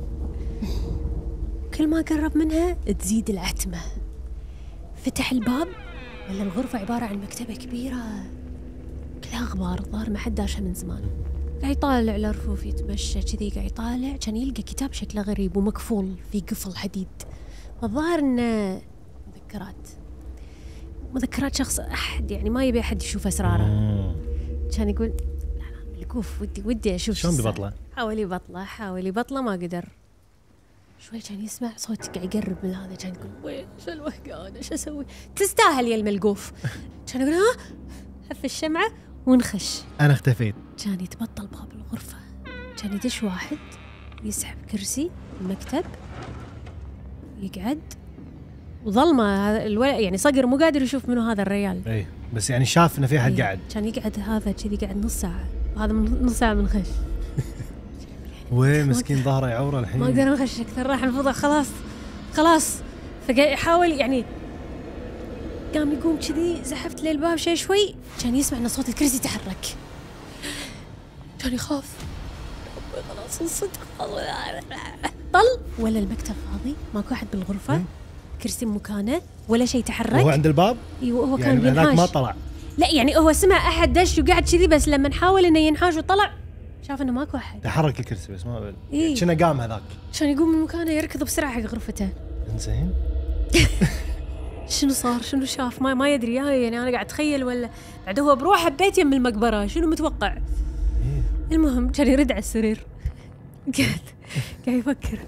S2: كل ما قرب منها تزيد العتمه. فتح الباب، ولا الغرفه عباره عن مكتبه كبيره كلها غبار، الظاهر ما حد داشها من زمان. قاعد يطالع الرفوف يتمشى كذي، قاعد يطالع كان يلقى كتاب شكله غريب ومقفول في قفل حديد. الظاهر انه مذكرات مذكرات شخص احد، يعني ما يبي احد يشوف اسراره. كان يقول لا لا ملكوف، ودي ودي اشوف
S1: شلون ببطله.
S2: حاول يبطله حاول يبطله ما قدر. شوي كان يسمع صوت قاعد يقرب من هذا، كان يقول وين شو الوهقان ايش اسوي؟ تستاهل يا الملقوف. كان يقول ها حف الشمعه ونخش.
S1: انا اختفيت.
S2: كان يتبطل باب الغرفه، كان يدش واحد يسحب كرسي المكتب يقعد، وظلمه هذا الولد يعني صقر مو قادر يشوف منه هذا الرجال.
S1: اي بس يعني شاف انه في احد قاعد.
S2: كان يقعد هذا كذي قاعد نص ساعه، هذا من نص ساعه من خش.
S1: وين مسكين ظهره يعوره الحين،
S2: ما اقدر نخش اكثر، راح الفضاء خلاص خلاص. فقاعد يحاول يعني، قام يقوم كذي، زحفت للباب شيء شوي، كان يسمع ان صوت الكرسي تحرك. كان يخاف خلاص الصدق طل، ولا المكتب فاضي ماكو احد بالغرفه، كرسي مكانه ولا شيء تحرك.
S1: هو عند الباب.
S2: ايوه هو
S1: يعني
S2: كان بينحاش.
S1: ما طلع.
S2: لا يعني هو سمع احد دش وقعد كذي، بس لما نحاول انه ينحاش وطلع شاف انه ماكو احد.
S1: تحرك الكرسي بس ما
S2: إيه؟
S1: كنا قام هذاك،
S2: كان يقوم من مكانه يركض بسرعه حق غرفته.
S1: انزين
S2: شنو صار شنو شاف ما ما يدري، يعني انا قاعد اتخيل ولا بعد هو بروحه ببيت يم المقبره شنو متوقع. إيه؟ المهم كان يرد على السرير قاعد قاعد يفكر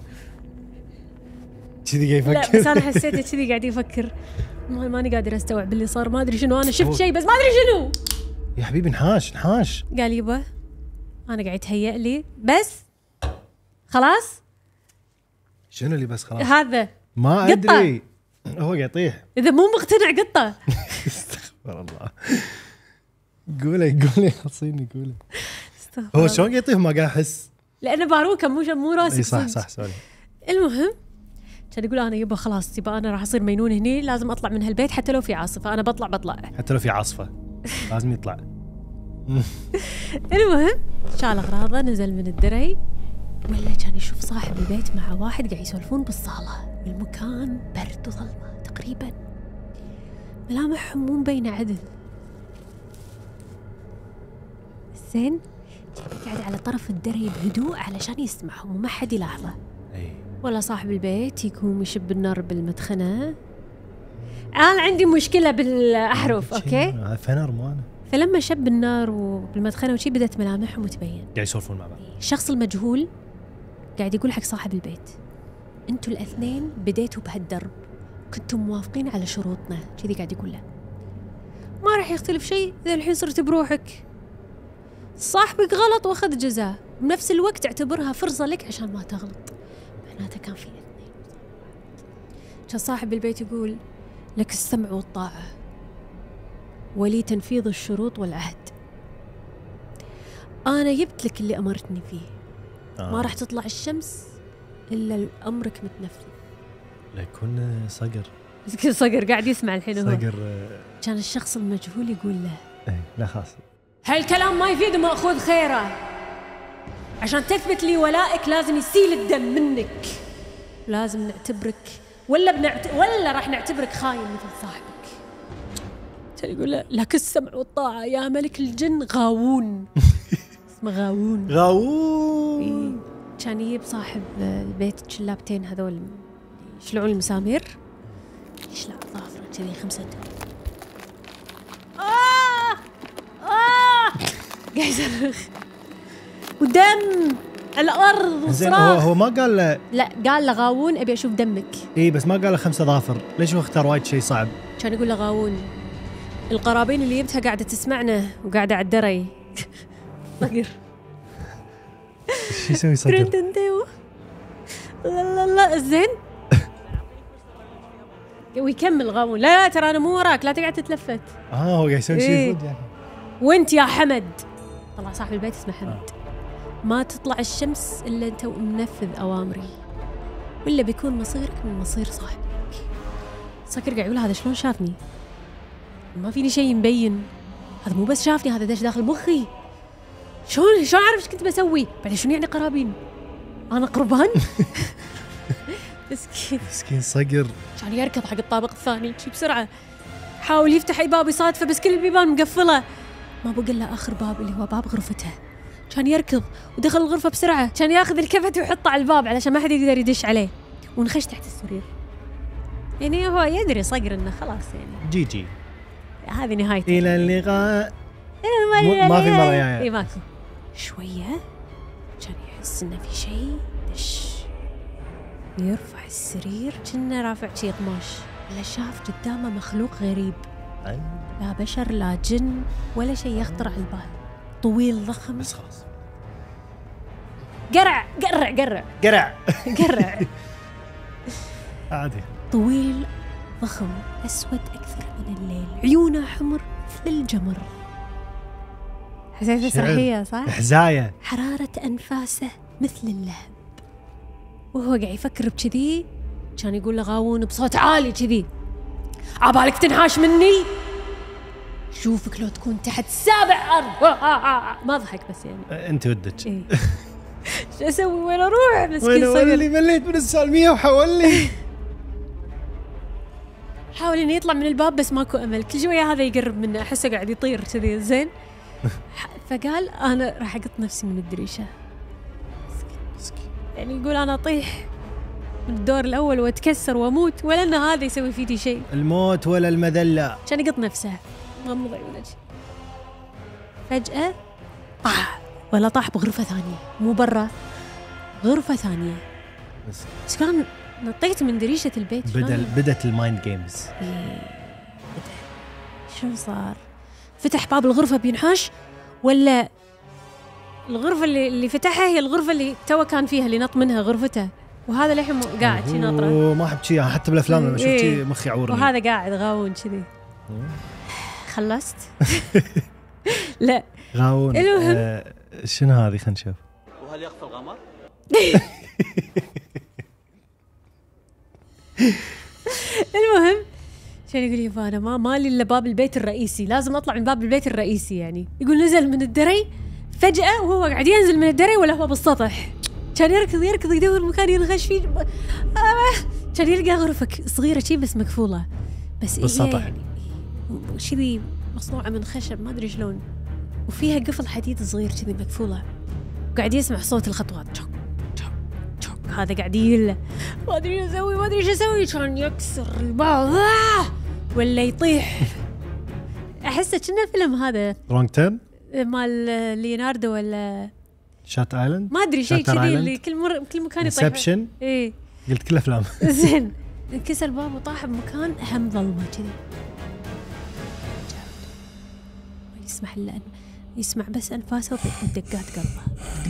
S1: كذي قاعد يفكر.
S2: لا بس انا حسيته كذي قاعد يفكر، ماني قادر استوعب اللي صار، ما ادري شنو، انا شفت شيء بس ما ادري شنو.
S1: يا حبيبي نحاش نحاش.
S2: قال يبا انا قاعد يتهيأ لي بس خلاص.
S1: شنو اللي بس خلاص؟
S2: هذا
S1: ما
S2: قطة.
S1: ادري هو قاعد يطيح.
S2: اذا مو مقتنع قطه.
S1: استغفر الله. قولي قولي خلصيني قولي. هو شلون قاعد يطيح ما قاعد احس؟
S2: لانه باروكه مو مو راسي.
S1: اي صح صح سوري.
S2: المهم كان يقول انا يبا خلاص يبا انا راح اصير مينون هني، لازم اطلع من هالبيت حتى لو في عاصفه، انا بطلع بطلع
S1: حتى لو في عاصفه لازم يطلع.
S2: المهم شال اغراضه نزل من الدري، ولا كان يشوف صاحب البيت مع واحد قاعد يسولفون بالصاله، والمكان برد وظلمه تقريبا، ملامحهم مو مبينه عدل. زين قاعد على طرف الدري بهدوء علشان يسمعهم وما حد يلاحظه. ولا صاحب البيت يقوم يشب النار بالمدخنه. انا عندي مشكله بالاحرف اوكي،
S1: فنر مو انا.
S2: فلما شب النار وبالمدخنه وشي بدت ملامحهم تبين.
S1: قاعد يسولفون مع بعض.
S2: الشخص المجهول قاعد يقول حق صاحب البيت انتوا الاثنين بديتوا بهالدرب، كنتم موافقين على شروطنا، كذي قاعد يقول له. ما راح يختلف شيء اذا الحين صرت بروحك. صاحبك غلط واخذ جزاء، بنفس الوقت اعتبرها فرصه لك عشان ما تغلط. معناته كان في اثنين. كان صاحب البيت يقول لك السمع والطاعه ولي تنفيذ الشروط والعهد. انا جبت لك اللي امرتني فيه. آه. ما راح تطلع الشمس الا امرك متنفذ.
S1: لا يكون صقر.
S2: صقر قاعد يسمع الحين هو.
S1: صقر.
S2: كان الشخص المجهول يقول له
S1: ايه لا خلاص،
S2: هالكلام ما يفيد ماخوذ خيره. عشان تثبت لي ولائك لازم يسيل الدم منك، لازم نعتبرك ولا بنعت... ولا راح نعتبرك خاين مثل صاحبك. كان يقول له لك السمع والطاعه يا ملك الجن غاوون. اسمه غاوون.
S1: غاوون.
S2: إيه. كان يجيب صاحب البيت الشلابتين هذول يشلعون المسامير، يشلع ظافره كذي خمسة. آه آه قاعد يصرخ ودم على الأرض وصراخ.
S1: هو هو ما قال له.
S2: لا قال له غاوون أبي أشوف دمك.
S1: إيه بس ما قال له خمسة ظافر، ليش هو اختار وايد شيء صعب؟
S2: كان يقول له غاوون. القرابين اللي جبتها قاعدة تسمعنا وقاعدة على الدري. صقر.
S1: شو يسوي صقر؟
S2: لا لا لا زين. ويكمل غاوون لا لا ترى أنا مو وراك، لا تقعد تتلفت.
S1: آه هو قاعد يسوي شيء صدق يعني.
S2: وانت يا حمد، طلع صاحب البيت اسمه حمد. آه. ما تطلع الشمس إلا أنت ومنفذ أوامري، ولا بيكون مصيرك من مصير صاحبك. صقر قاعد يقول هذا شلون شافني؟ ما فيني شيء مبين، هذا مو بس شافني، هذا دش داخل مخي. شلون شلون عارف ايش كنت بسوي؟ بعدين شنو يعني قرابين؟ أنا قربان؟ مسكين
S1: مسكين صقر.
S2: كان يركض حق الطابق الثاني شي بسرعة، حاول يفتح أي باب يصادفه بس كل البيبان مقفلة. ما بقى إلا آخر باب اللي هو باب غرفته. كان يركض ودخل الغرفة بسرعة، كان ياخذ الكفت ويحطه على الباب علشان ما حد يقدر يدش عليه، ونخش تحت السرير. يعني هو يدري صقر إنه خلاص يعني
S1: جي جي
S2: هذه نهايته.
S1: إلى اللقاء. ما في مرة جاية.
S2: إيه ماكو. شوية كان يحس إنه في شيء دش، يرفع السرير كأنه رافع شيء قماش، ولا شاف قدامه مخلوق غريب. لا بشر لا جن ولا شيء يخطر على البال، طويل ضخم
S1: بس خلاص.
S2: قرع قرع قرع
S1: قرع
S2: قرع
S1: عادي.
S2: طويل ضخم أسود أكثر من الليل، عيونه حمر مثل الجمر. حسيت مسرحية صح؟
S1: حزاية.
S2: حرارة أنفاسه مثل اللهب. وهو قاعد يفكر بكذي كان يقول له غاوون بصوت عالي كذي عبالك تنحاش مني؟ شوفك لو تكون تحت سابع أرض. ما ضحك بس يعني
S1: أنت ودك.
S2: إيه. شو أسوي وين أروح؟ مسكين صقر.
S1: وين اللي مليت من السالمية وحولي.
S2: حاول إنه يطلع من الباب بس ماكو أمل، كل شوية هذا يقرب منه أحسه قاعد يطير كذي. زين فقال أنا راح أقط نفسي من الدريشة. يعني يقول أنا أطيح من الدور الأول وأتكسر وأموت، ولا أن هذا يسوي فيدي شيء.
S1: الموت ولا المذلة.
S2: كان يقط نفسه غمض عيونه. فجأة طاح، ولا طاح بغرفة ثانية، مو برا، غرفة ثانية. بس كان نطيت من دريشة البيت.
S1: بدل بدت المايند جيمز.
S2: إيه بدأ. شو صار؟ فتح باب الغرفة بينحاش، ولا الغرفة اللي اللي فتحها هي الغرفة اللي تو كان فيها اللي نط منها غرفته، وهذا لحم قاعد شي ناطره.
S1: ما أحب شي حتى بالأفلام لما شفت شي مخي عورني.
S2: وهذا قاعد غاون كذي. خلصت؟ لا
S1: غاون.
S2: المهم
S1: آه شنو هذه خلينا نشوف.
S3: وهل يخفى القمر؟
S2: المهم شو يقول يابا انا ما مالي الا باب البيت الرئيسي، لازم اطلع من باب البيت الرئيسي يعني. يقول نزل من الدري فجأة وهو قاعد ينزل من الدري ولا هو بالسطح، كان يركض يركض يدور مكان ينغش فيه، كان يلقى غرفة صغيرة شي بس مقفولة، بس
S1: بالسطح
S2: يعني شذي مصنوعة من خشب ما ادري شلون، وفيها قفل حديد صغير كذي مقفولة، وقاعد يسمع صوت الخطوات تشك تشك تشك. هذا قاعد يله ما ادري ايش اسوي ما ادري ايش اسوي، كان يكسر الباب ولا يطيح. احسه كنا فيلم هذا
S1: رونج تيرن
S2: مال ليوناردو ولا
S1: شات ايلاند
S2: ما ادري شيء كذي اللي كل مره كل مكان يطيح.
S1: انسبشن
S2: ايه
S1: قلت كل افلام.
S2: زين انكسر الباب وطاح بمكان هم ظلمه كذي، ما يسمح الا يسمع بس انفاسه ودقات قلبه.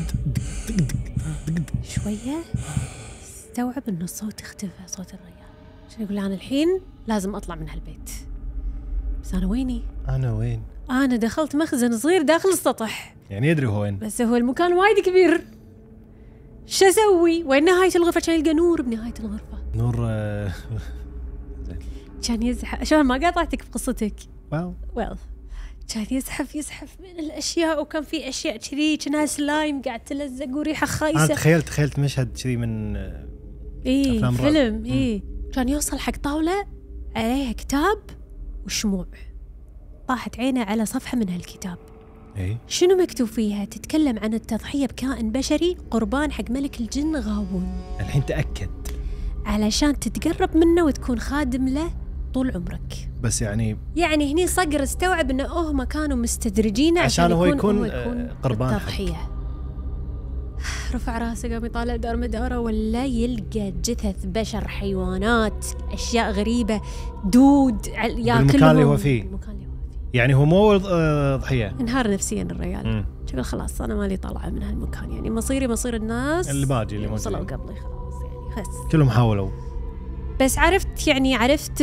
S2: شويه استوعب انه الصوت اختفى، صوت الرجال. شو يقول انا الحين لازم اطلع من هالبيت، بس انا ويني؟
S1: انا وين؟
S2: انا دخلت مخزن صغير داخل السطح،
S1: يعني يدري هو وين،
S2: بس هو المكان وايد كبير. شو اسوي؟ وين نهايه الغرفه؟ كان يلقى نور بنهايه الغرفه.
S1: نور آه
S2: كان يزحف. شلون ما قاطعتك بقصتك؟
S1: واو
S2: ويل كان يزحف يزحف من الاشياء، وكان في اشياء كذي كأنها سلايم قاعد تلزق وريحه خايسه.
S1: انا تخيلت تخيلت مشهد كذي من
S2: ايه فيلم. ايه كان يوصل حق طاوله عليها كتاب وشموع، طاحت عينه على صفحه من هالكتاب.
S1: ايه
S2: شنو مكتوب فيها؟ تتكلم عن التضحيه بكائن بشري قربان حق ملك الجن غاوون.
S1: الحين تاكد
S2: علشان تتقرب منه وتكون خادم له طول عمرك.
S1: بس يعني
S2: يعني هني صقر استوعب انه هم كانوا مستدرجينه عشان,
S1: عشان هو
S2: يكون,
S1: يكون,
S2: هو يكون
S1: قربان
S2: التضحيه. رفع راسه قام يطالع دار مداره، ولا يلقى جثث بشر، حيوانات، اشياء غريبه، دود ياكلهم.
S1: المكان اللي هو فيه
S2: المكان اللي هو فيه
S1: يعني هو مو ضحيه.
S2: انهار نفسيا الرجال. شكل خلاص انا مالي طالعه من هالمكان، يعني مصيري مصير الناس
S1: اللي باجي اللي
S2: وصلوا قبلي خلاص، يعني خس
S1: كلهم حاولوا.
S2: بس عرفت يعني عرفت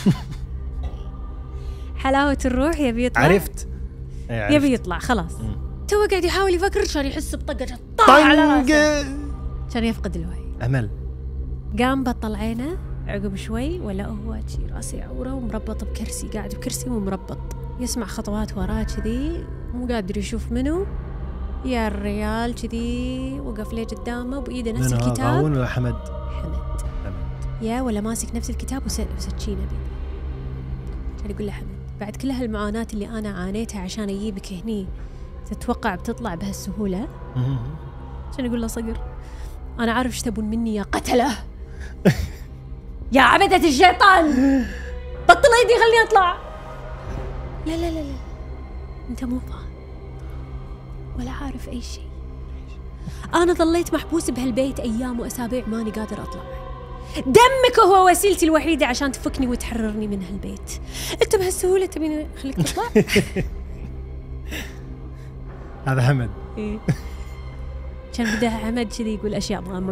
S2: حلاوة الروح يبي يطلع.
S1: عرفت,
S2: عرفت. يبي يطلع خلاص. تو قاعد يحاول يفكر، كان يحس بطقة
S1: طاح على راسه،
S2: كان يفقد الوعي.
S1: أمل
S2: قام بطل عينه عقب شوي، ولا هو شي راسي عورة ومربط بكرسي، قاعد بكرسي ومربط، يسمع خطوات وراه كذي، مو قادر يشوف منو. يا الريال كذي وقف لي قدامه بإيده نفس الكتاب.
S1: غاوون ولا حمد؟
S2: حمد. حمد يا ولا ماسك نفس الكتاب وسكينه بيده. كان يقول له حمد بعد كل هالمعاناة اللي أنا عانيتها عشان أجيبك هني، تتوقع بتطلع بهالسهولة؟ كان يقول له صقر أنا عارف ايش تبون مني يا قتلة يا عبدة الشيطان، بطل ايدي خليني أطلع. لا لا لا لا أنت مو فاهم ولا عارف أي شيء. أنا ظليت محبوس بهالبيت أيام وأسابيع ماني قادر أطلع. دمك هو وسيلتي الوحيدة عشان تفكني وتحررني من هالبيت. أنت بهالسهولة تبيني خليك تطلع؟
S1: هذا حمد.
S2: إيه. كان بدها حمد كذي يقول أشياء ما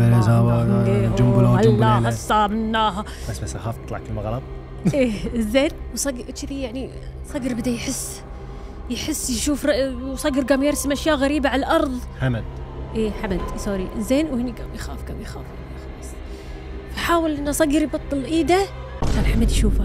S1: جنبلو
S2: هالصامناها.
S1: بس بس أخاف تطلع كلمة غلط.
S2: إيه زين. وصقر كذي يعني صقر بدأ يحس يحس يشوف وصقر قام يرسم أشياء غريبة على الأرض.
S1: حمد.
S2: إيه حمد سوري زين. وهني قام يخاف قام يخاف حاول إنه صقر يبطل إيده كان حمد يشوفه.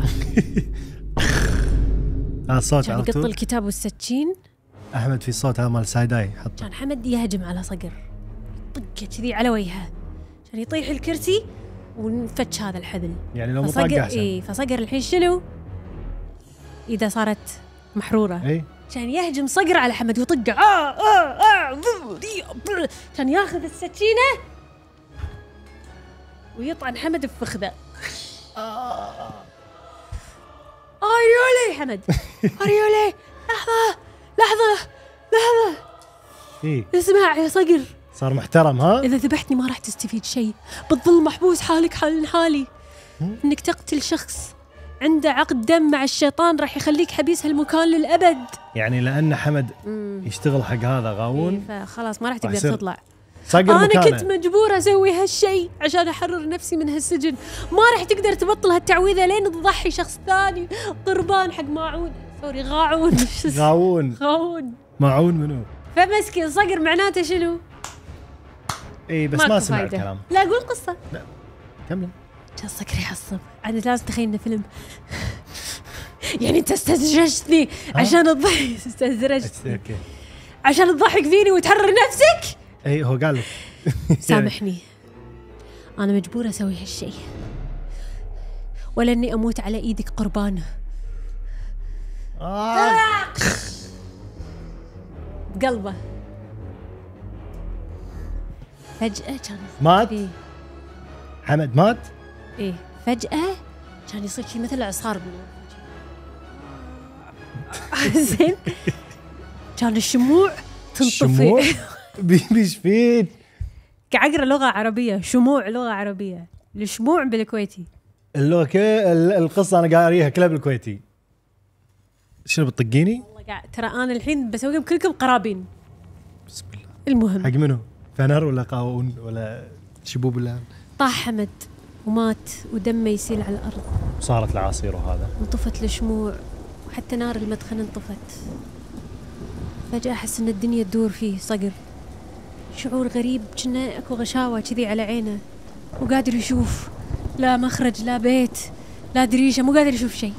S1: هذا الصوت
S2: كان يقطل الكتاب والسكين.
S1: أحمد في صوت هذا مال سايداي حط.
S2: كان حمد يهجم على صقر طقة كذي على وجهه كان يطيح الكرسي ونفتش هذا الحبل.
S1: يعني لو مطاق أحسن.
S2: إيه فصقر الحين شنو؟ إذا صارت محرورة.
S1: إيه.
S2: كان يهجم صقر على حمد ويطقه. آه آه آه كان ياخذ السكينة ويطعن حمد بفخذه. آه أريولي حمد أريولي لحظة لحظة لحظة.
S1: إيه
S2: اسمع يا صقر
S1: صار محترم ها.
S2: إذا ذبحتني ما راح تستفيد شيء، بتظل محبوس حالك حال حالي. إنك تقتل شخص عنده عقد دم مع الشيطان راح يخليك حبيس هالمكان للأبد.
S1: يعني لأن حمد مم. يشتغل حق هذا غاوون
S2: إيه فخلاص ما راح تقدر تطلع.
S1: أنا
S2: مكانه. كنت مجبورة أسوي هالشيء عشان أحرر نفسي من هالسجن. ما راح تقدر تبطل هالتعويذة لين تضحي شخص ثاني قربان حق ماعون سوري غاعون
S1: غاوون
S2: غاوون
S1: ماعون منو؟
S2: فمسكين صقر معناته شنو؟
S1: إيه بس ما سمع الكلام.
S2: لا قول قصة.
S1: لا كمل.
S2: كان صقر يعصب. عاد لازم تخيل إنه فيلم. يعني أنت استدرجتني عشان تضحك. استدرجتني عشان تضحك فيني وتحرر نفسك.
S1: اي هو قال لك.
S2: سامحني، أنا مجبورة أسوي هالشيء، ولا إني أموت على إيدك قربان.
S1: آه.
S2: بقلبه فجأة كان
S1: مات حمد مات.
S2: إيه فجأة كان يصير شيء مثل إعصار زين. كان الشموع تنطفي.
S1: بيش فين
S2: كعقرة لغة عربية، شموع لغة عربية، الشموع بالكويتي.
S1: اللغة كي القصة أنا قاريها كلها بالكويتي. شنو بتطقيني؟
S2: والله قاعد ترى أنا الحين بسويكم كلكم قرابين.
S1: بسم الله.
S2: المهم
S1: حق منو؟ فنر ولا قاون ولا شبوب ولا؟
S2: طاح حمد ومات ودمه يسيل على الأرض.
S1: صارت العاصير وهذا.
S2: انطفت الشموع وحتى نار المدخن انطفت. فجأة أحس إن الدنيا تدور فيه صقر. شعور غريب، كنا أكو غشاوة كذي على عينه، مو قادر يشوف لا مخرج لا بيت لا دريشة، مو قادر يشوف شيء،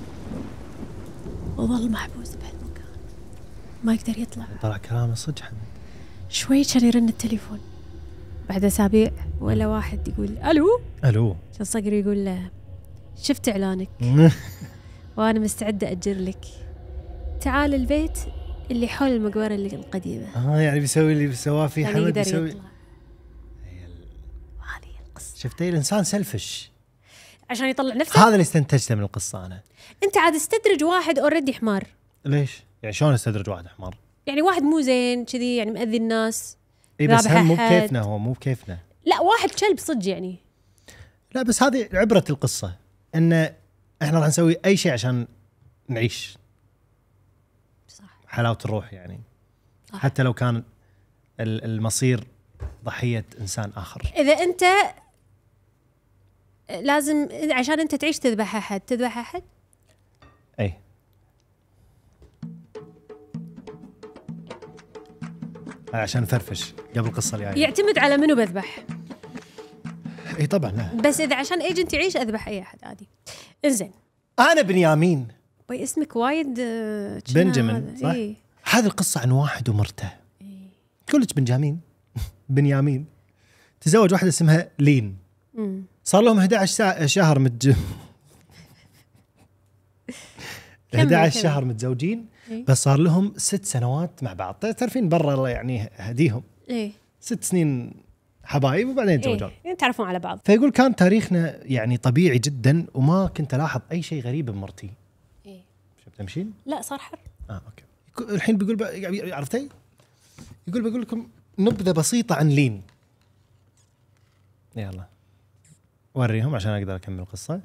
S2: وظل محبوس بهالمكان ما يقدر يطلع.
S1: طلع كلامه صدق حمد.
S2: شوي كان يرن التليفون بعد أسابيع ولا واحد يقول ألو.
S1: ألو.
S2: كان صقر يقول له شفت إعلانك وأنا مستعدة أجر لك، تعال البيت اللي حول المقبرة اللي القديمة.
S1: اه يعني بيسوي اللي بيسواه في حمد بيسوي.
S2: هذه القصة.
S1: شفتي الإنسان سلفش
S2: عشان يطلع نفسه.
S1: هذا اللي استنتجته من القصة أنا.
S2: أنت عاد استدرج واحد أوريدي حمار.
S1: ليش؟ يعني شلون استدرج واحد حمار؟
S2: يعني واحد مو زين كذي، يعني مأذي الناس.
S1: إيه بس هم مو بكيفنا، هو مو بكيفنا.
S2: لا واحد كلب صدق يعني.
S1: لا بس هذه عبرة القصة، إن إحنا راح نسوي أي شيء عشان نعيش.
S2: صح.
S1: حلاوة الروح يعني.
S2: صح.
S1: حتى لو كان المصير ضحية إنسان آخر.
S2: إذا أنت لازم عشان أنت تعيش تذبح أحد، تذبح أحد؟
S1: أي. عشان فرفش قبل القصة اللي يعني.
S2: يعتمد على منو بذبح.
S1: اي طبعا لا.
S2: بس اذا عشان ايجنت يعيش اذبح اي احد عادي. انزين.
S1: انا بنيامين.
S2: باي اسمك وايد
S1: بنجامين صح؟ إيه؟ هذه القصة عن واحد ومرته. إيه؟ كلش بنجامين. بنيامين تزوج واحدة اسمها لين. مم. صار لهم إحدى عشر شهر متج إحدى عشر شهر متزوجين. إيه؟ بس صار لهم ست سنوات مع بعض. تعرفين برا يعني هديهم. إيه؟ ست سنين حبايب وبعدين يتزوجون.
S2: إيه؟ تعرفون على بعض.
S1: فيقول كان تاريخنا يعني طبيعي جدا وما كنت ألاحظ أي شيء غريب بمرتي. إيه؟ شو بتمشين؟
S2: لا صار حر.
S1: آه أوكي. الحين بيقول ب... عرفتي؟ يقول بقول لكم نبذة بسيطة عن لين. يلا وريهم عشان أقدر أكمل القصة.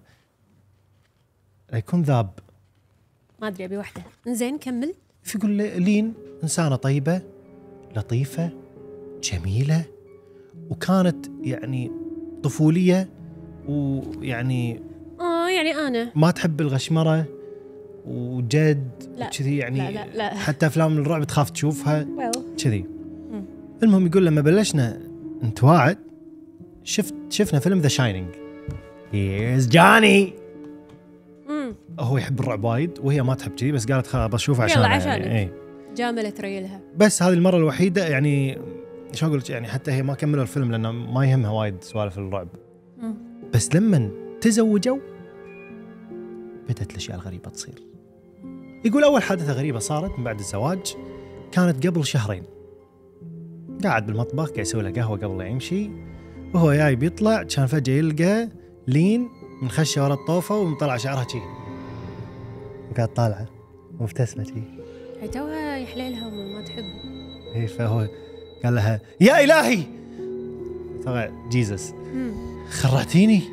S1: يكون ذاب.
S2: ما أدري أبي واحدة. إنزين كمل.
S1: يقول لين إنسانة طيبة لطيفة جميلة، وكانت يعني طفولية، ويعني
S2: آه يعني أنا
S1: ما تحب الغشمرة وجد كذي يعني.
S2: لا لا لا.
S1: حتى أفلام الرعب تخاف تشوفها كذي. المهم يقول لما بلشنا نتواعد شفت شفنا فيلم ذا شاينينج. يس جاني. هو يحب الرعب وايد وهي ما تحب كذي، بس قالت خلاص بشوفه عشان
S2: عشانك. يعني جاملت ريلها.
S1: بس هذه المرة الوحيدة يعني شو أقول يعني، حتى هي ما كملوا الفيلم لأنه ما يهمها وايد سوالف الرعب. مم. بس لما تزوجوا بدأت الأشياء الغريبة تصير. يقول أول حادثة غريبة صارت من بعد الزواج كانت قبل شهرين. قاعد بالمطبخ قاعد يسوي له قهوة قبل لا يمشي، وهو جاي بيطلع كان فجأة يلقى لين منخشة ورا الطوفة ومطلع شعرها شي، وقاعد طالعة ومبتسمة شي.
S2: هي توها يحليلها وما تحب.
S1: إيه فهو قال لها يا إلهي طبعا جيزس خرعتيني.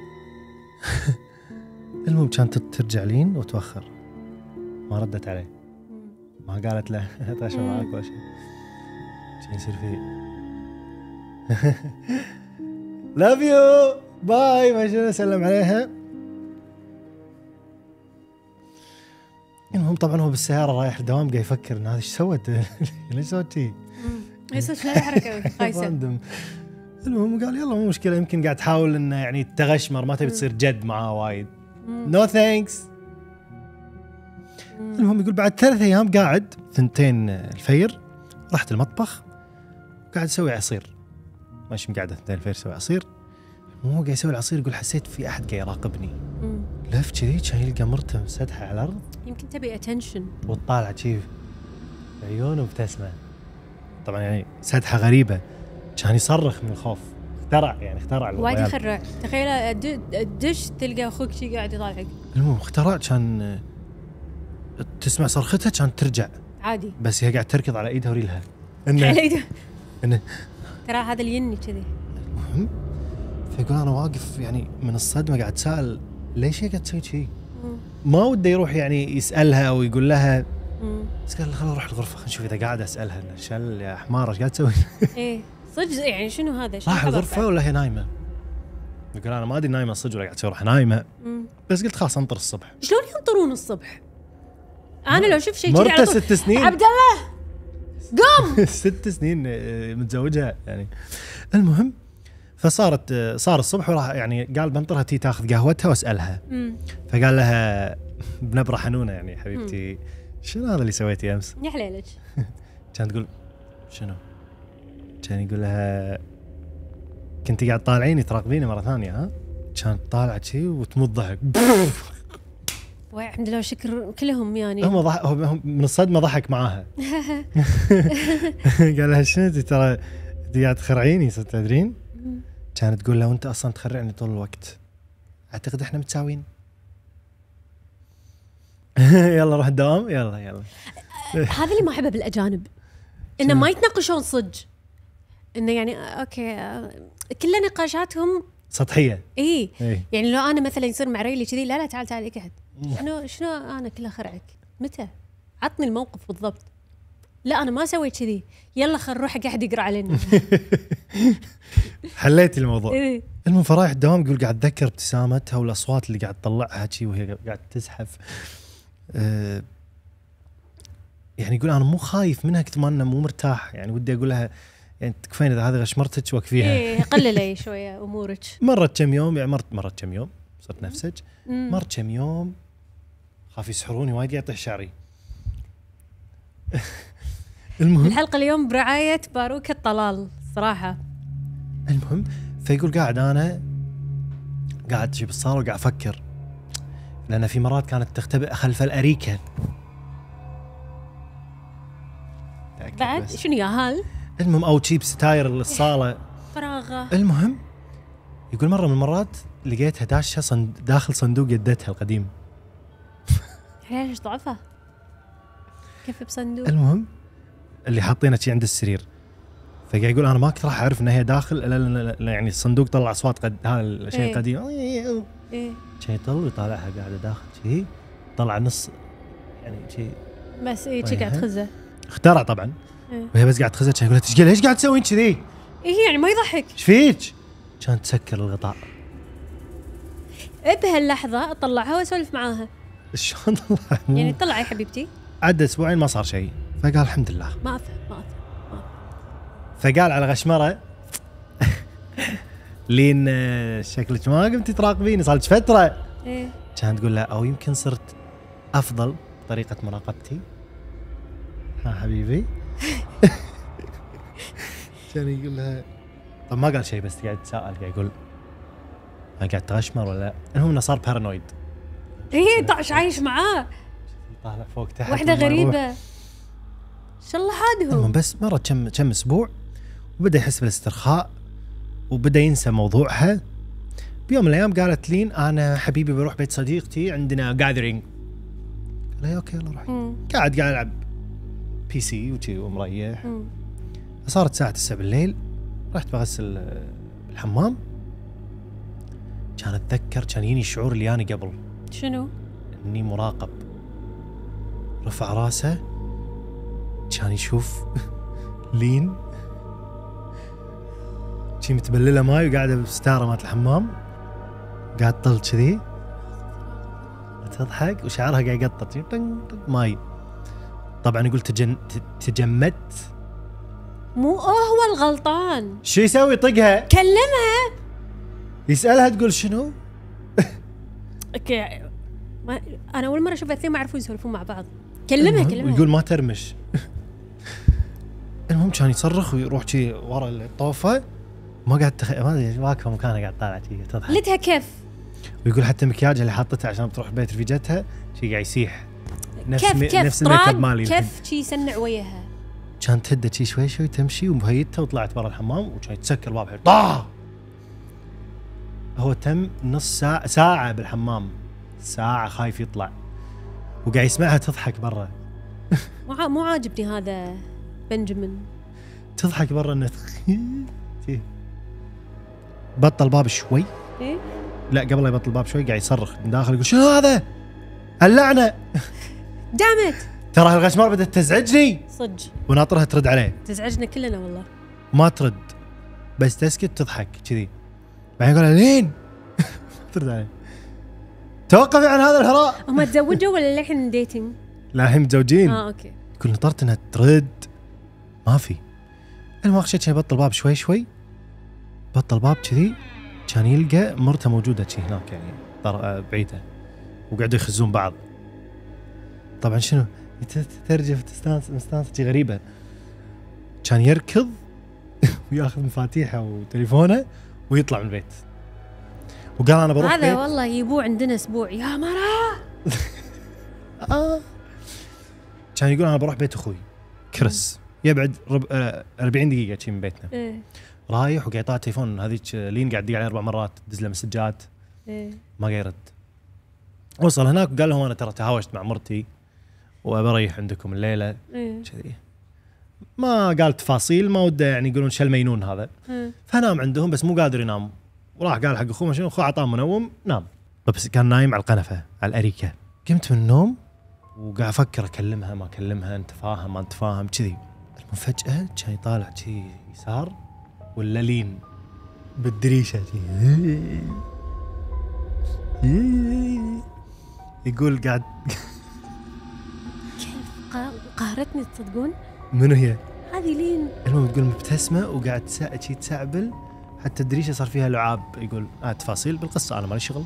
S1: المهم كانت ترجع لين وتوخر، ما ردت عليه، ما قالت له اتعشى معك ولا شيء. شي يصير فيه لاف يو باي، ما شنو اسلم عليها. المهم طبعا هو بالسياره رايح الدوام قاعد يفكر ان هذا ايش سوت، ليش سوت شي؟
S2: ايش سوت الحركه خايسه.
S1: المهم قال يلا مو مشكله، يمكن قاعد تحاول انه يعني تغشمر، ما تبي تصير جد معاه وايد. نو ثانكس. المهم يقول بعد ثلاث ايام قاعد ثنتين الفير، رحت المطبخ قاعد اسوي عصير، ماشي قاعد ثنتين الفير اسوي عصير، مو قاعد يسوي العصير يقول حسيت في احد قاعد يراقبني. لف كذي كان يلقى مرته مسدحه على الارض،
S2: يمكن تبي اتنشن،
S1: وتطالع كذي عيونه وابتسمه. طبعا يعني سدحه غريبه، كان يصرخ من الخوف، اخترع يعني اخترع
S2: وايد يخرع. تخيل الدش تلقى اخوك شي قاعد يطالعك.
S1: المهم اخترع، كان تسمع صرختها كان ترجع
S2: عادي،
S1: بس هي قاعد تركض على ايدها وريلها
S2: انه
S1: انه
S2: ترى هذا اليني كذي.
S1: المهم فيقول انا واقف يعني من الصدمه قاعد سائل ليش هي قاعد تسوي شيء، ما وده يروح يعني يسالها او يقول لها، بس قال خلينا نروح الغرفه خلينا نشوف اذا قاعده اسالها شل يا حمار ايش قاعد تسوي.
S2: ايه صدق يعني شنو هذا؟
S1: راح الغرفه ولا هي نايمه؟ يقول انا ما ادري نايمه صدق ولا قاعد تسوي، راح نايمه. مم. بس قلت خلاص انطر الصبح.
S2: شلون ينطرون الصبح؟ انا لو شفت شيء كذي
S1: على طول ست سنين
S2: عبد الله قم
S1: ست سنين متزوجها يعني. المهم فصارت صار الصبح وراح يعني قال بنطرها تي تاخذ قهوتها واسالها. مم. فقال لها بنبره حنونه يعني حبيبتي مم. شنو هذا اللي سويتي امس؟
S2: يا حليلك.
S1: كانت تقول شنو؟ كان يقول لها كنت قاعد طالعيني تراقبيني مره ثانيه ها؟ كانت طالعه شي وتموت ضحك.
S2: والحمد لله وشكر كلهم يعني
S1: هم ضحك من الصدمه ضحك معاها. قال لها شنو ترى انت قاعد تخرعيني تدرين؟ كانت تقول له وانت اصلا تخرعني طول الوقت، اعتقد احنا متساويين. يلا روح الدوام يلا يلا.
S2: هذا اللي ما احبه بالاجانب، انه ما يتناقشون صدق، انه يعني اوكي كل نقاشاتهم
S1: سطحيه.
S2: اي إيه؟ يعني لو انا مثلا يصير مع ريلي كذي لا لا تعال تعال اقعد، شنو شنو انا كلها خرعك متى؟ عطني الموقف بالضبط. لا انا ما سويت كذي، يلا خل نروح قاعد يقرا علينا.
S1: حليت الموضوع.
S2: إيه؟
S1: المهم فرايح الدوام يقول قاعد اتذكر ابتسامتها والاصوات اللي قاعد تطلعها شي وهي قاعد تزحف. أه يعني يقول انا مو خايف منها كثر ما انا مو مرتاح، يعني ودي اقول لها يعني تكفين اذا هذه غشمرتك وقفيها.
S2: ايه قللي شويه امورك.
S1: مرت كم يوم يعني مرت مرت كم يوم صرت نفسك. مرت كم يوم خاف يسحروني وايد يطيح شعري. المهم
S2: الحلقه اليوم برعايه باروكه طلال صراحه.
S1: المهم فيقول قاعد انا قاعد شي بالصاله وقاعد افكر، لان في مرات كانت تختبئ خلف الاريكه.
S2: بعد شنو يا هال؟
S1: المهم او شي بستاير الصاله
S2: فراغه.
S1: المهم يقول مره من المرات لقيتها داشه صند... داخل صندوق يدتها القديم.
S2: ليش ضعفه؟ كيف بصندوق؟
S1: المهم اللي حاطينه شي عند السرير، فقاعد يقول انا ما كنت راح اعرف ان هي داخل الا يعني الصندوق طلع اصوات قد هذا الشيء
S2: إيه؟
S1: القديم.
S2: ايه
S1: شيء يطل ويطالعها قاعده داخل شيء طلع نص يعني شيء
S2: بس ايه شي قاعد تخزه.
S1: اخترع طبعا. إيه؟ وهي بس قاعد تخزه يقول لها ليش قاعد تسوين كذي؟
S2: ايه يعني ما يضحك.
S1: ايش فيك؟ كانت تسكر الغطاء.
S2: بهاللحظه اطلعها واسولف معاها.
S1: شلون طلع؟
S2: يعني طلع يا حبيبتي.
S1: عدى اسبوعين ما صار شيء، فقال الحمد لله.
S2: ما افهم ما افهم.
S1: فقال على غشمره لين شكلك ما قمتي تراقبيني صار لك فتره.
S2: ايه
S1: كانت تقول لها او يمكن صرت افضل طريقه مراقبتي. ها حبيبي. كان يقول لها طب ما قال شيء بس قاعد يتساءل قاعد يقول قاعد تغشمر ولا. المهم انه صار بارانويد.
S2: ايه طاش عايش معاه
S1: طالع فوق تحت
S2: واحده غريبه. ان شاء الله حادهم.
S1: بس مره كم كم اسبوع وبدا يحس بالاسترخاء وبدا ينسى موضوعها. بيوم من الايام قالت لين انا حبيبي بروح بيت صديقتي عندنا جاذرينج. قال لها اوكي يلا روحي. قاعد قاعد العب بي سي وشي ومريح. صارت الساعه تسعة بالليل رحت بغسل الحمام. كان اتذكر كان يجيني الشعور اللي ياني قبل.
S2: شنو؟
S1: اني مراقب. رفع راسه كان يشوف لين شي متبلله ماي وقاعده بستاره مالت الحمام قاعد تطل كذي تضحك وشعرها قاعد يقطط ماي. طبعا يقول تجن... تجمدت
S2: مو هو الغلطان.
S1: شو يسوي؟ طقها،
S2: كلمها،
S1: يسألها تقول شنو؟
S2: اوكي ما انا اول مره اشوف اثنين ما يعرفون يسولفون مع بعض. كلمها كلمها
S1: ويقول ما ترمش. المهم كان يصرخ ويروح شي ورا الطوفه، ما قاعد تخ... ما ادري واقفه مكانها قاعد طالع شي تضحك.
S2: لتها كيف؟
S1: ويقول حتى مكياجها اللي حاطتها عشان تروح بيت رفيجتها شي قاعد يسيح نفس
S2: كيف
S1: مي...
S2: كيف
S1: نفس الميك اب مالي.
S2: كيف شي يسنع وياها.
S1: كانت تهدى شي شوي شوي تمشي ومهيتها وطلعت برا الحمام وكان يتسكر الباب حيل طاح. هو تم نص ساعة ساعة بالحمام، ساعة خايف يطلع وقاعد يسمعها تضحك برا.
S2: مو مو عاجبني هذا بنجمن.
S1: تضحك برا انه بطل باب شوي.
S2: ايه
S1: لا قبل لا يبطل الباب شوي قاعد يصرخ من داخل يقول شنو هذا؟ اللعنة
S2: دامت.
S1: ترى هالغشمار بدأت تزعجني
S2: صدق
S1: وناطرها ترد عليه.
S2: تزعجنا كلنا والله.
S1: ما ترد بس تسكت تضحك كذي، بعدين يقول لين ترد عليه توقفي عن هذا الهراء.
S2: هم تزوجوا ولا للحين ديتنج؟
S1: لا الحين متزوجين.
S2: اه اوكي.
S1: كل نطرت انها ترد ما في. المهم شيء كان يبطل باب شوي شوي، بطل باب كذي كان يلقى مرته موجوده شي هناك يعني بعيده وقعدوا يخزون بعض. طبعا شنو ترجف تستانس مستانسه شي غريبه. كان يركض وياخذ مفاتيحه وتليفونه ويطلع من البيت وقال انا بروح
S2: هذا
S1: بيت.
S2: والله يبوع عندنا اسبوع يا مرة.
S1: آه. كان يقول انا بروح بيت اخوي كريس يبعد رب... آه أربعين دقيقه شي من بيتنا.
S2: إيه.
S1: رايح وقاعد يطالع تليفون هذيك لين قاعد يدق عليه اربع مرات تدز له مسجات.
S2: إيه.
S1: ما قاعد يرد. وصل هناك وقال لهم انا ترى تهاوشت مع مرتي وابريح عندكم الليله
S2: إيه.
S1: كذي. ما قال تفاصيل ما وده يعني يقولون شل مينون هذا.
S2: إيه.
S1: فنام عندهم بس مو قادر ينام وراح قال حق اخوه شنو اخوه عطاه منوم نام. بس كان نايم على القنفه على الاريكه. قمت من النوم وقاعد افكر اكلمها ما اكلمها انت فاهم ما انت فاهم كذي. فجاه كان يطالع شي يسار ولا لين بالدريشه يقول قاعد
S2: كيف قهرتني تصدقون؟
S1: منو هي؟
S2: هذه لين.
S1: المهم تقول مبتسمه وقاعد شي تسعبل حتى الدريشه صار فيها لعاب. يقول آه تفاصيل بالقصه انا مالي شغل.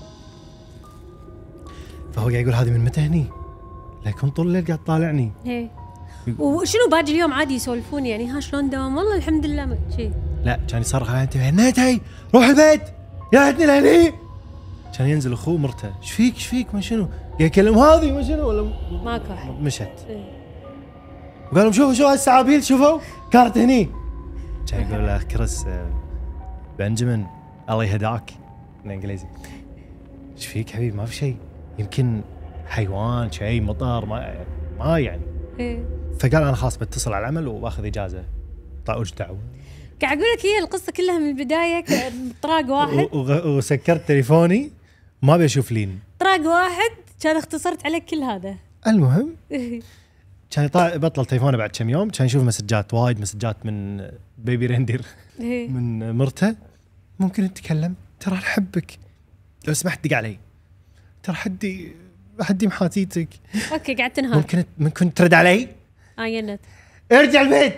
S1: فهو قاعد يقول هذه من متى هني؟ لكن طول الليل قاعد طالعني.
S2: ايه وشنو باقي اليوم عادي يسولفون يعني ها شلون دوام؟ والله الحمد لله شيء. لا
S1: كان يصرخ علي انت هنيتي روح البيت يا ادني لهني. كان ينزل اخوه مرته ايش فيك ايش فيك ما شنو؟ قاعد يكلم هذه ما شنو ولا
S2: ماكو احد.
S1: مشت.
S2: إيه.
S1: وقال لهم شوفوا شوفوا السعابيل شوفوا كانت هني. كان يقول له كريس بنجمن الله يهداك بالانجليزي ايش فيك حبيبي ما في شيء يمكن حيوان شيء مطر ما ما يعني.
S2: إيه.
S1: فقال انا خلاص بتصل على العمل واخذ اجازه. طيب وش دعوه؟
S2: قاعد اقول لك هي القصه كلها من البدايه طراق واحد
S1: وسكرت تليفوني ما ابي اشوف لين.
S2: طراق واحد كان اختصرت عليك كل هذا.
S1: المهم كان يطلع بطل تليفونه بعد كم يوم كان يشوف مسجات وايد مسجات من بيبي ريندير من مرته. ممكن نتكلم ترى احبك لو سمحت دق علي ترى حدي حدي محاتيتك.
S2: اوكي قاعد تنهار.
S1: ممكن ممكن ترد علي؟
S2: اه ينت
S1: ارجع البيت.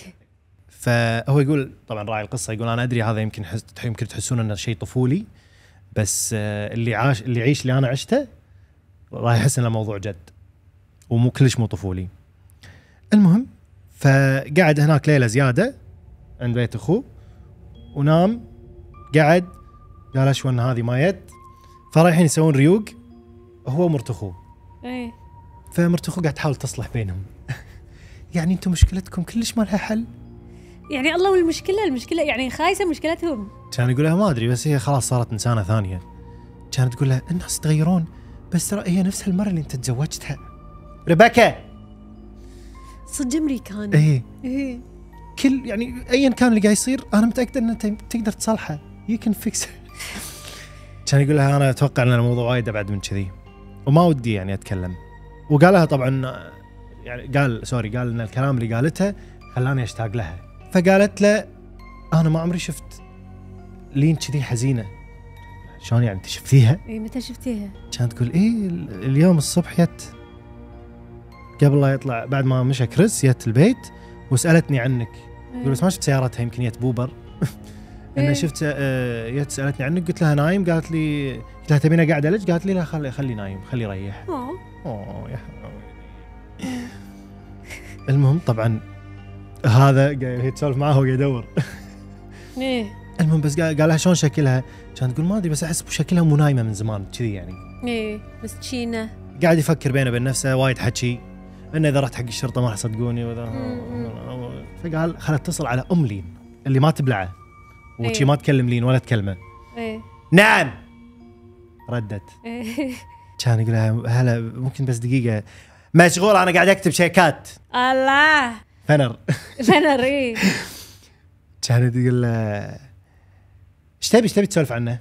S1: فهو يقول طبعا راعي القصه يقول انا ادري هذا يمكن حس... يمكن تحسون انه شيء طفولي بس اللي عاش اللي يعيش اللي انا عشته راح يحس انه موضوع جد ومو كلش مو طفولي. المهم فقعد هناك ليله زياده عند بيت اخوه ونام قعد قال اشوى هذه ما يد. فرايحين يسوون ريوق هو ومرت اخوه.
S2: ايه
S1: فمرت اخوه قاعد تحاول تصلح بينهم. يعني انتم مشكلتكم كلش ما لها حل.
S2: يعني الله والمشكله المشكله يعني خايسه مشكلتهم.
S1: كان يقول لها ما ادري بس هي خلاص صارت انسانه ثانيه. كانت تقول لها الناس يتغيرون بس ترى هي نفس المره اللي انت تزوجتها ريبيكا.
S2: صدق امريكان.
S1: ايه
S2: ايه
S1: كل يعني ايا كان اللي قاعد يصير انا متاكد ان انت تقدر تصلحه يو كان فيكس. كان يقول لها انا اتوقع ان الموضوع وايد ابعد من كذي وما ودي يعني اتكلم. وقال لها طبعا يعني قال سوري قال ان الكلام اللي قالته خلاني اشتاق لها. فقالت له انا ما عمري شفت لين كذي حزينه. شلون يعني انت شفتيها؟
S2: اي متى شفتيها؟
S1: كانت تقول ايه اليوم الصبح يت قبل لا يطلع بعد ما مشى كريس يت البيت وسالتني عنك يقول بس ما شفت سيارتها، يمكن جت بوبر. انا شفت جت سالتني عنك، قلت لها نايم، قالت لي قلت لها تبيني قاعد لك، قالت لي لا خلي خلي نايم، خلي يريح.
S2: اوه
S1: اوه يا المهم طبعا هذا هي تسولف معاه وهو يدور.
S2: ايه
S1: المهم بس قال لها شلون شكلها، كانت تقول ما ادري بس احس بشكلها مو نايمه من زمان كذي يعني.
S2: ايه مسكينه.
S1: قاعد يفكر بينه وبين نفسه وايد حكي انه اذا رحت حق الشرطه ما راح يصدقوني وذا. فقال خل اتصل على ام لين اللي ما تبلعه وشي ما تكلم لين ولا تكلمه.
S2: ايه
S1: نعم ردت.
S2: ايه
S1: كان يقول لها هلا ممكن بس دقيقه مشغول انا قاعد اكتب شيكات.
S2: الله
S1: فنر
S2: فنر ايه.
S1: كانت تقول له ايش تبي ايش تبي تسولف عنه؟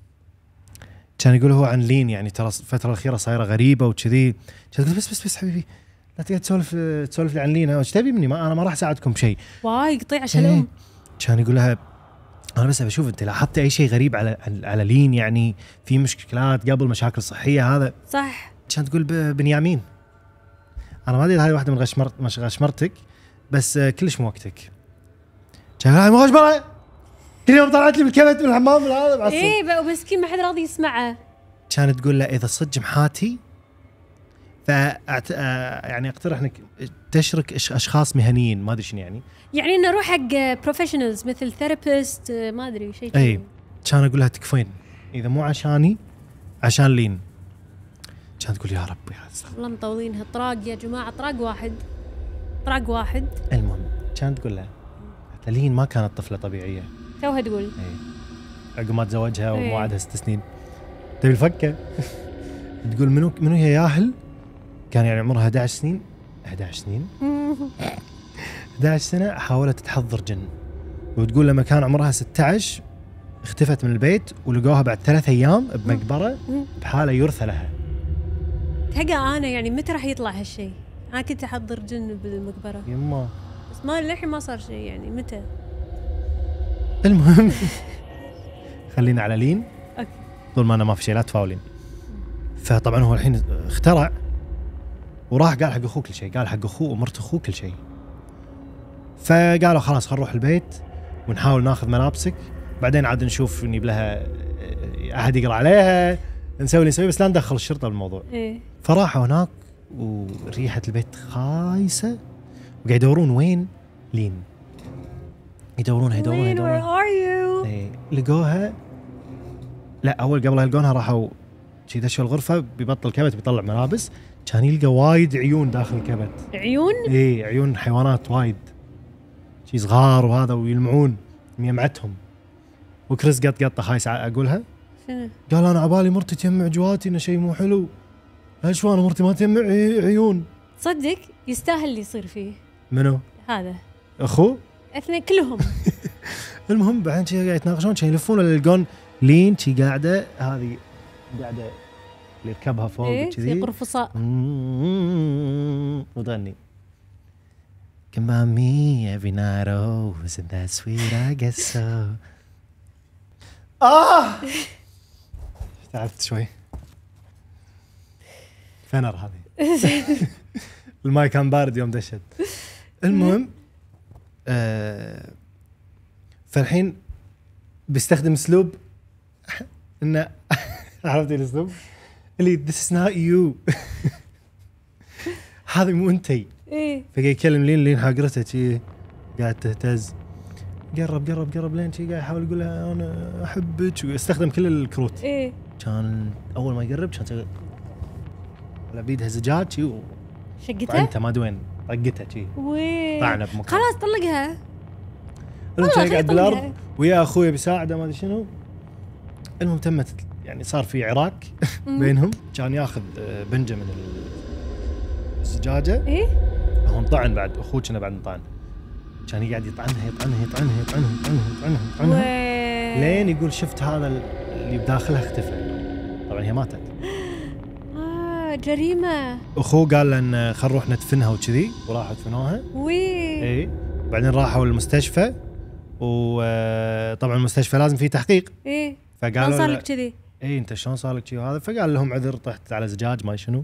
S1: كان يقول هو عن لين يعني ترى الفتره الاخيره صايره غريبه وكذي. كانت بس بس بس حبيبي لا تقعد تسولف تسولف لي عن لين، ايش تبي مني؟ ما انا ما راح اساعدكم بشيء.
S2: واي قطيع عشان الام.
S1: كان يقول لها انا بس بشوف انت لاحظتي اي شيء غريب على على لين، يعني في مشكلات قبل مشاكل صحيه هذا؟
S2: صح.
S1: كانت تقول بنيامين انا ما ادري هاي واحده من غشمرت مش غشمرتك بس كلش مو وقتك. كان هاي مو غشمره كل يوم طلعت لي بالكبت من الحمام هذا معصب.
S2: ايه مسكين ما حد راضي يسمعه.
S1: كانت تقول له اذا صدق محاتي ف يعني اقترح انك تشرك اشخاص مهنيين ما ادري شنو يعني
S2: يعني انه روح حق بروفيشنالز مثل ثيرابيست ما ادري شيء.
S1: اي كان اقول لها تكفين اذا مو عشاني عشان لين. كانت تقول يا رب يا
S2: والله مطولينها طراق يا جماعه، طراق واحد طراق واحد.
S1: المهم كانت تقول لها لين ما كانت طفله طبيعيه
S2: توها تقول
S1: اي عقب ما تزوجها ومو عندها ست سنين تبي الفكه. تقول منو منو هي ياهل كان يعني عمرها إحدى عشر سنين إحدى عشر سنين إحدى عشر سنه حاولت تحضر جن، وتقول لما كان عمرها ستة عشر اختفت من البيت ولقوها بعد ثلاث ايام بمقبره بحاله يرثى لها.
S2: تلقى انا يعني متى راح يطلع هالشيء؟ انا كنت احضر جن بالمقبره
S1: يما
S2: بس ما للحين ما صار شيء يعني متى.
S1: المهم خلينا على لين
S2: اوكي
S1: طول ما انا ما في شيء لا تفاولين. فطبعا هو الحين اخترع وراح قال حق اخوه كل شيء، قال حق اخوه ومرت اخوه كل شيء. فقالوا خلاص خل نروح البيت ونحاول ناخذ ملابسك بعدين عاد نشوف نجيب لها احد يقرا عليها نسوي اللي نسويه بس لا ندخل الشرطه بالموضوع.
S2: إيه؟
S1: فراحوا هناك وريحه البيت خايسه وقاعد يدورون وين لين، يدورونها يدورونها يدورونها.
S2: Where are you؟
S1: ايه لقوها. لا اول قبل لا يلقونها راحوا شي دشوا الغرفه بيبطل كبت بيطلع ملابس كان يلقى وايد عيون داخل الكبت.
S2: عيون؟
S1: ايه عيون حيوانات وايد شي صغار وهذا ويلمعون ميمعتهم. وكريس قط قطه خايس اقولها
S2: شنو؟
S1: قال انا عبالي مرتي تجمع جواتي انه شيء مو حلو. ايش وانا مرتي ما تجمع عيون.
S2: صدق يستاهل اللي يصير فيه.
S1: منو؟
S2: هذا
S1: اخوه؟
S2: اثنين كلهم.
S1: المهم بعدين شي قاعد يتناقشون شي يلفون يلقون لين شي قاعده هذه قاعده اللي يركبها فوق
S2: إيه؟
S1: كذي
S2: في قرفصاء
S1: وتغني Come on me every night oh isn't that sweet I guess so. آه تعبت شوي. فنر هذه. الماي كان بارد يوم دشت. المهم آه فالحين بيستخدم اسلوب انه عرفتي الاسلوب اللي this is not you. هذا مو انتي.
S2: ايه
S1: فقاعد يكلم لين لين حاقرته شي قاعد تهتز قرب قرب قرب لين شي قاعد يحاول يقول لها انا احبك ويستخدم كل الكروت.
S2: ايه
S1: كان اول ما يقرب كان تسوي ولا بيدها زجاج شي
S2: شقته
S1: انت ما دوين طقتها شي
S2: وي
S1: طعنه بمكان.
S2: خلاص طلقها.
S1: المهم كان قاعد بالارض
S2: طلقها.
S1: ويا اخويا بيساعده ما ادري شنو. المهم تمت يعني صار في عراك بينهم. كان ياخذ بنجامين الزجاجه
S2: ايه
S1: هو انطعن بعد اخوه كنا بعد انطعن. كان يقعد يطعنها يطعنها يطعنها يطعنها يطعنها يطعنها يطعنها لين يقول شفت هذا اللي بداخلها اختفى. طبعا هي ماتت.
S2: اه جريمه.
S1: اخوه قال لنا خل نروح ندفنها وكذي وراحوا دفنوها.
S2: وي
S1: اي بعدين راحوا المستشفى وطبعا المستشفى لازم فيه تحقيق.
S2: ايه
S1: فقالوا
S2: صار لك كذي.
S1: اي انت شلون صار لك كذي وهذا. فقال لهم عذر طحت على زجاج ما شنو.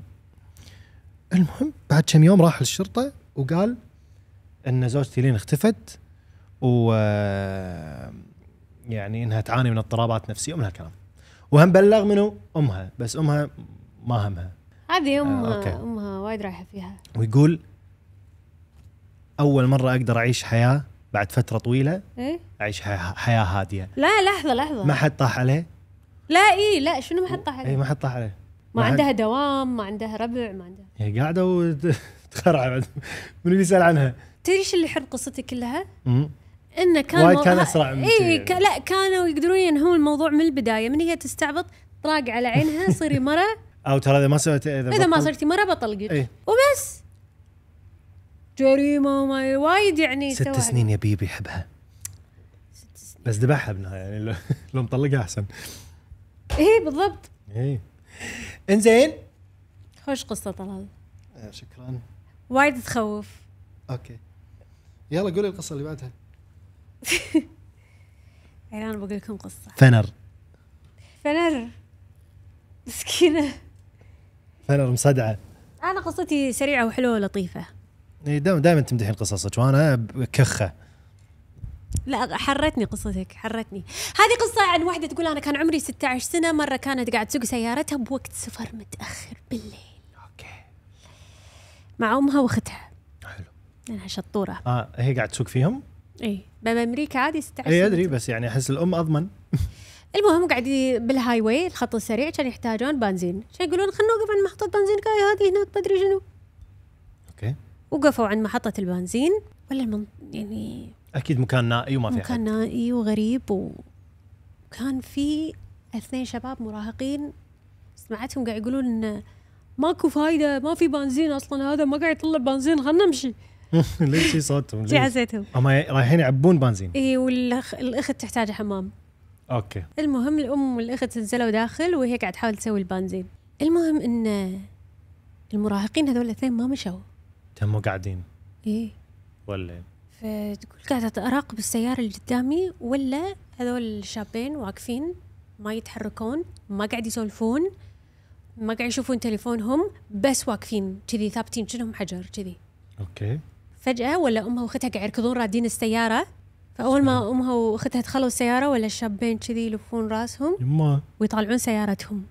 S1: المهم بعد كم يوم راح للشرطه وقال ان زوجتي لين اختفت و يعني انها تعاني من اضطرابات نفسيه ومن هالكلام. وهم بلغ منه امها، بس امها ما همها.
S2: هذه امها آه، امها وايد رايحه فيها.
S1: ويقول اول مره اقدر اعيش حياه بعد فتره طويله.
S2: ايه
S1: اعيش حياه هاديه.
S2: لا لحظه لحظه،
S1: ما حد طاح عليه.
S2: لا ايه لا شنو ما حد طاح عليه؟
S1: اي ما حد طاح عليه.
S2: ما, ما عندها دوام، ما عندها ربع، ما عندها،
S1: هي قاعده وتخرع. من يسال عنها؟
S2: تدري ايش اللي يحب قصتي كلها؟
S1: امم
S2: انه كان
S1: وايد كان اسرع من
S2: اي ك... لا كانوا يقدرون ينهون الموضوع من البدايه، من هي تستعبط طراق على عينها صيري مره،
S1: او ترى اذا ما سويت اذا,
S2: إذا ما صرتي مره بطلقك.
S1: ايه؟
S2: وبس جريمه ما وايد يعني.
S1: ست سنين يا بيبي يحبها، ست سنين بس ذبحها بالنهايه يعني. لو, لو مطلقها احسن.
S2: ايه بالضبط.
S1: ايه انزين،
S2: خوش قصه طلال.
S1: آه شكرا.
S2: وايد تخوف.
S1: اوكي يلا قولي القصه اللي بعدها.
S2: يعني انا بقول لكم قصه.
S1: فنر
S2: فنر مسكينه،
S1: فنر مصدعه.
S2: انا قصتي سريعه وحلوه ولطيفه.
S1: اي دائما دائما تمدحين قصصك وانا كخه.
S2: لا حرتني قصتك، حرتني. هذه قصه عن واحده تقول انا كان عمري ستة عشر سنه، مره كانت قاعده تسوق سيارتها بوقت سفر متاخر بالليل.
S1: اوكي.
S2: مع امها واختها.
S1: حلو.
S2: لانها شطوره.
S1: اه هي قاعده تسوق فيهم؟
S2: اي بامريكا عادي ستة عشر.
S1: اي ادري، بس يعني احس الام اضمن.
S2: المهم قاعد بالهاي واي الخط السريع، كان يحتاجون بنزين، شو يقولون خلينا نوقف عند محطه بنزين كاي هذه هناك بدري شنو.
S1: اوكي.
S2: وقفوا عند محطه البنزين، ولا المن... يعني
S1: اكيد مكان نائي وما في
S2: مكان
S1: حد.
S2: نائي وغريب، وكان في اثنين شباب مراهقين سمعتهم قاعد يقولون ان ماكو فايده، ما في بنزين اصلا، هذا ما قاعد يطلع بنزين، خلنا نمشي.
S1: ليش شي صوتهم؟
S2: شي حسيتهم
S1: هم رايحين يعبون بنزين.
S2: اي والاخت تحتاج حمام.
S1: اوكي.
S2: المهم الام والاخت نزلوا داخل وهي قاعد تحاول تسوي البنزين. المهم ان المراهقين هذول الاثنين ما مشوا،
S1: تموا قاعدين.
S2: ايه
S1: ولا
S2: فتقول قاعده اراقب السياره اللي قدامي، ولا هذول الشابين واقفين ما يتحركون، ما قاعد يسولفون، ما قاعد يشوفون تليفونهم، بس واقفين كذي ثابتين كأنهم حجر كذي.
S1: اوكي.
S2: فجأة ولا امها واختها قاعد يركضون رادين السيارة، فاول ما امها واختها دخلوا السيارة ولا الشابين كذي يلفون راسهم
S1: يما
S2: ويطالعون سيارتهم،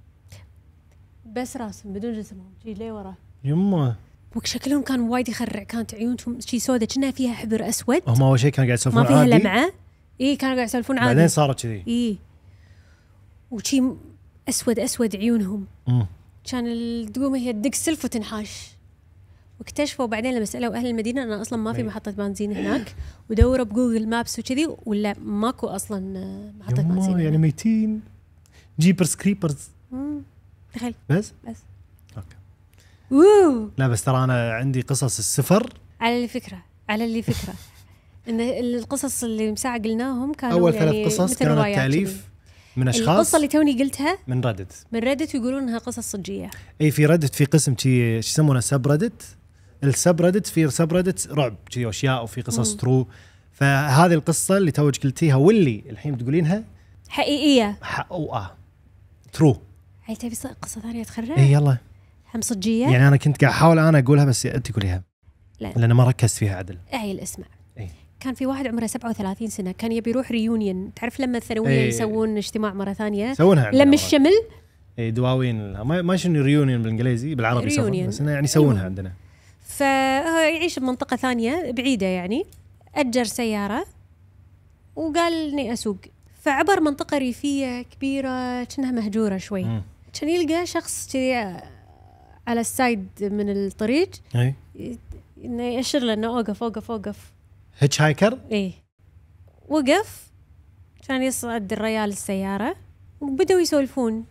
S2: بس راسهم بدون جسمهم شي ليه ورا.
S1: يما
S2: وشكلهم كان وايد يخرع، كانت عيونهم شي سودة كأنها فيها حبر اسود.
S1: هم اول شيء كانوا قاعد يسولفون
S2: ما فيها
S1: عادي.
S2: لمعة. اي كانوا قاعد يسولفون عادي،
S1: بعدين صارت كذي.
S2: اي وشي اسود اسود عيونهم.
S1: امم
S2: كان تقوم هي تدق سلف وتنحاش. واكتشفوا بعدين لما سالوا اهل المدينه ان اصلا ما في محطه بنزين هناك، ودوروا بجوجل مابس وكذي ولا ماكو اصلا محطه بنزين.
S1: يعني ميتين جيبرز كريبرز.
S2: امم تخيل.
S1: بس
S2: بس
S1: اوكي.
S2: ووو.
S1: لا بس ترى انا عندي قصص السفر
S2: على اللي فكره على اللي فكره ان القصص اللي مساعة قلناهم كانوا
S1: اول
S2: يعني
S1: ثلاث قصص كانت تاليف من اشخاص.
S2: القصه اللي توني قلتها
S1: من ردت
S2: من ردت ويقولون انها قصص صجيه.
S1: اي في ردت في قسم شي شو يسمونه سب ردت. السب ردت في سب ردت رعب شي اشياء، وفي قصص مم. ترو. فهذه القصه اللي توج قلتيها واللي الحين تقولينها
S2: حقيقيه.
S1: حقيقه ترو.
S2: هل تبي قصه ثانيه تخرع؟
S1: اي يلا.
S2: هم صجيه.
S1: يعني انا كنت قاعد احاول انا اقولها بس انت قوليها.
S2: لا
S1: لان ما ركزت فيها عدل.
S2: اعي اسمع.
S1: اي
S2: كان في واحد عمره سبعة وثلاثين سنه، كان يبي يروح ريونيون. تعرف لما الثانويه
S1: أي.
S2: يسوون اجتماع مره ثانيه
S1: يسوونها
S2: لم الشمل.
S1: اي دواوين ما ما شنو ريونيون بالانجليزي، بالعربي يسوون بس يعني يسوونها عندنا.
S2: فهو يعيش بمنطقه ثانيه بعيده يعني، اجر سياره وقال اني اسوق، فعبر منطقه ريفيه كبيره كأنها مهجوره شوي. م. كان يلقى شخص كذي على السايد من الطريق،
S1: اي
S2: انه يأشر له انه اوقف اوقف اوقف.
S1: هيتش هايكر.
S2: ايه وقف، كان يصعد الريال السياره وبدأوا يسولفون.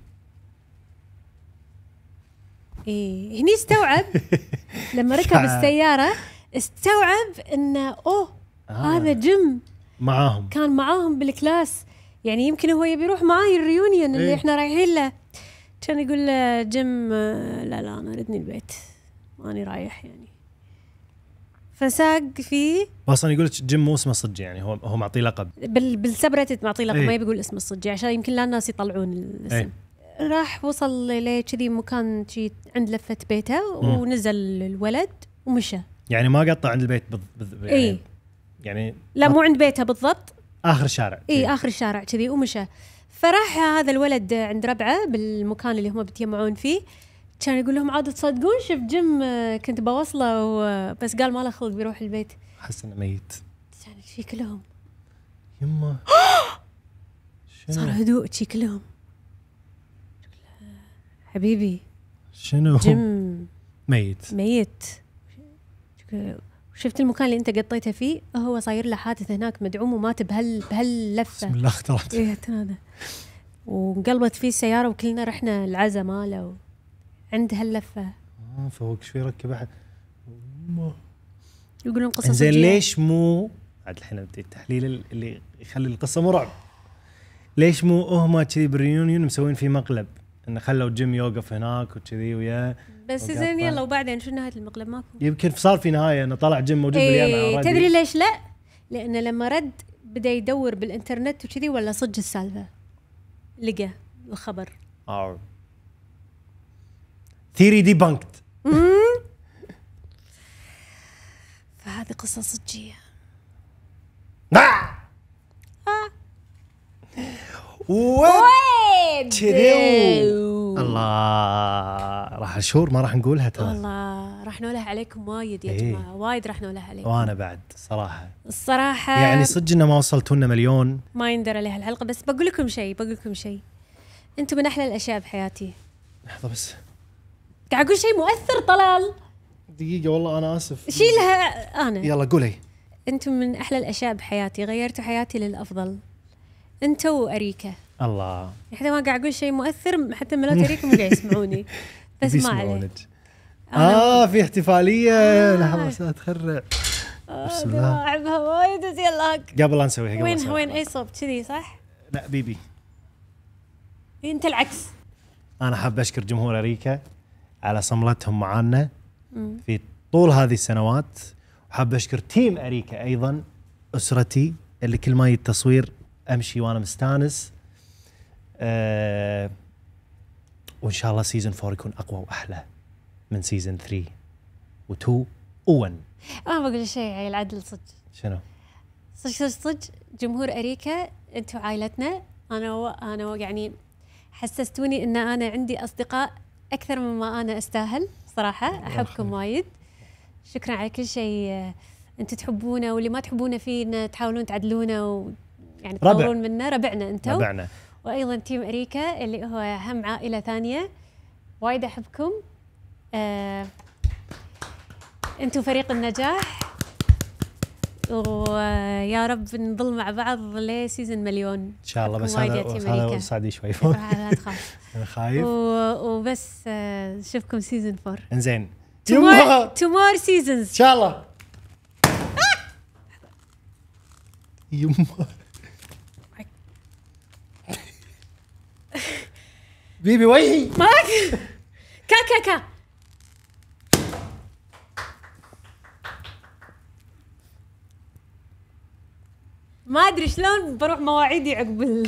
S2: ايه هني استوعب لما ركب السياره استوعب انه اوه آه. هذا جيم
S1: معاهم،
S2: كان معاهم بالكلاس، يعني يمكن هو يبي يروح معاي الريونيون اللي إيه؟ احنا رايحين له. كان يقول له جيم لا لا انا ردني البيت ماني رايح يعني. فساق فيه
S1: اصلا يقول لك جيم مو اسمه صدق، يعني هو هو معطيه لقب
S2: بال بالسبرت معطيه لقب.
S1: إيه؟
S2: ما يقول اسمه الصدق عشان يمكن لا الناس يطلعون الاسم.
S1: إيه؟
S2: راح وصل ليه كذي مكان شي عند لفة بيته ونزل الولد ومشى.
S1: يعني ما قطع عند البيت بض... بض... يعني
S2: اي
S1: يعني
S2: لا مو عند بيتها بالضبط،
S1: اخر الشارع.
S2: اي اخر الشارع كذي ومشى. فراح هذا الولد عند ربعه بالمكان اللي هم بيتجمعون فيه، كان يقول لهم عاد تصدقون شفت جيم كنت بوصله بس قال ما له خلق بيروح البيت،
S1: حس انه ميت.
S2: كان شي كلهم
S1: يمه
S2: صار هدوء شي كلهم. حبيبي
S1: شنو
S2: جيم
S1: ميت
S2: ميت. شفت المكان اللي انت قطيته فيه هو صاير له حادث هناك مدعوم ومات بهال بهاللفه.
S1: بسم الله اخترت.
S2: ايه هذا وانقلبت فيه السياره وكلنا رحنا العزا ماله عند هاللفه.
S1: اه فهو شوي ركب احد
S2: يقولون قصه
S1: زين. ليش مو عاد الحين التحليل اللي يخلي القصه مو رعب؟ ليش مو هم كذي بالريونيون مسوين فيه مقلب انه خلوا جيم يوقف هناك وكذي وياه
S2: بس زين يلا وبعدين شو نهايه المقلب؟ ماكو.
S1: يمكن صار في نهايه انه طلع جيم موجود
S2: ايه
S1: باليمن.
S2: تدري ليش لا؟ لانه لما رد بدا يدور بالانترنت وكذي ولا صدق السالفه لقى الخبر.
S1: اه ثيري دي بانكت.
S2: فهذه قصه صجيه.
S1: وين الله راح الشهور ما راح نقولها ترى.
S2: والله راح نقولها عليكم وايد يا
S1: إيه.
S2: جماعه، وايد راح نقولها عليكم.
S1: وانا بعد صراحه
S2: الصراحه
S1: يعني صدق انه ما وصلتوا لنا مليون
S2: ما يندر عليها الحلقه. بس بقول لكم شيء بقول لكم شيء انتم من احلى الاشياء بحياتي.
S1: لحظه بس
S2: قاعد اقول شيء مؤثر طلال.
S1: دقيقه والله انا اسف.
S2: شيلها انا.
S1: يلا قولي.
S2: انتم من احلى الاشياء بحياتي، غيرتوا حياتي للافضل انتوا واريكا.
S1: الله.
S2: حتى ما قاعد اقول شيء مؤثر حتى ملوت اريكا مو قاعد يسمعوني بس ما عليه.
S1: اه في احتفاليه. آه. لحظه بس اتخرع.
S2: آه بسم الله احبها وايد. يلا
S1: قبل لا نسويها قبل
S2: وين وين اي صوب كذي صح؟
S1: لا بيبي
S2: انت العكس.
S1: انا حاب اشكر جمهور اريكا على صملتهم معانا في طول هذه السنوات، وحاب اشكر تيم اريكا ايضا اسرتي اللي كل ما يجي التصوير امشي وانا مستانس. أه وان شاء الله سيزون فور يكون اقوى واحلى من سيزون ثري وتو وون.
S2: انا بقول شيء عيل عدل صدق.
S1: شنو؟
S2: صدق صدق صدق جمهور اريكا انتم عائلتنا. انا و... انا و... يعني حسستوني ان انا عندي اصدقاء اكثر مما انا استاهل صراحه. احبكم وايد. شكرا على كل شيء انتم تحبونه واللي ما تحبونه فينا تحاولون تعدلونه ويعني تطورون منا. ربعنا انتم.
S1: ربعنا.
S2: وايضا تيم اريكا اللي هو هم عائله ثانيه. وايد احبكم. آه انتم فريق النجاح ويا رب نظل مع بعض لسيزن مليون ان
S1: شاء الله. بس هذا صعدي شوي.
S2: لا تخاف.
S1: انا خايف.
S2: وبس نشوفكم سيزن فور.
S1: انزين
S2: تو مور سيزونز
S1: ان شاء الله. يما بيبي وجهي
S2: ماك كا كا كا. ما ادري شلون بروح مواعيدي عقب ال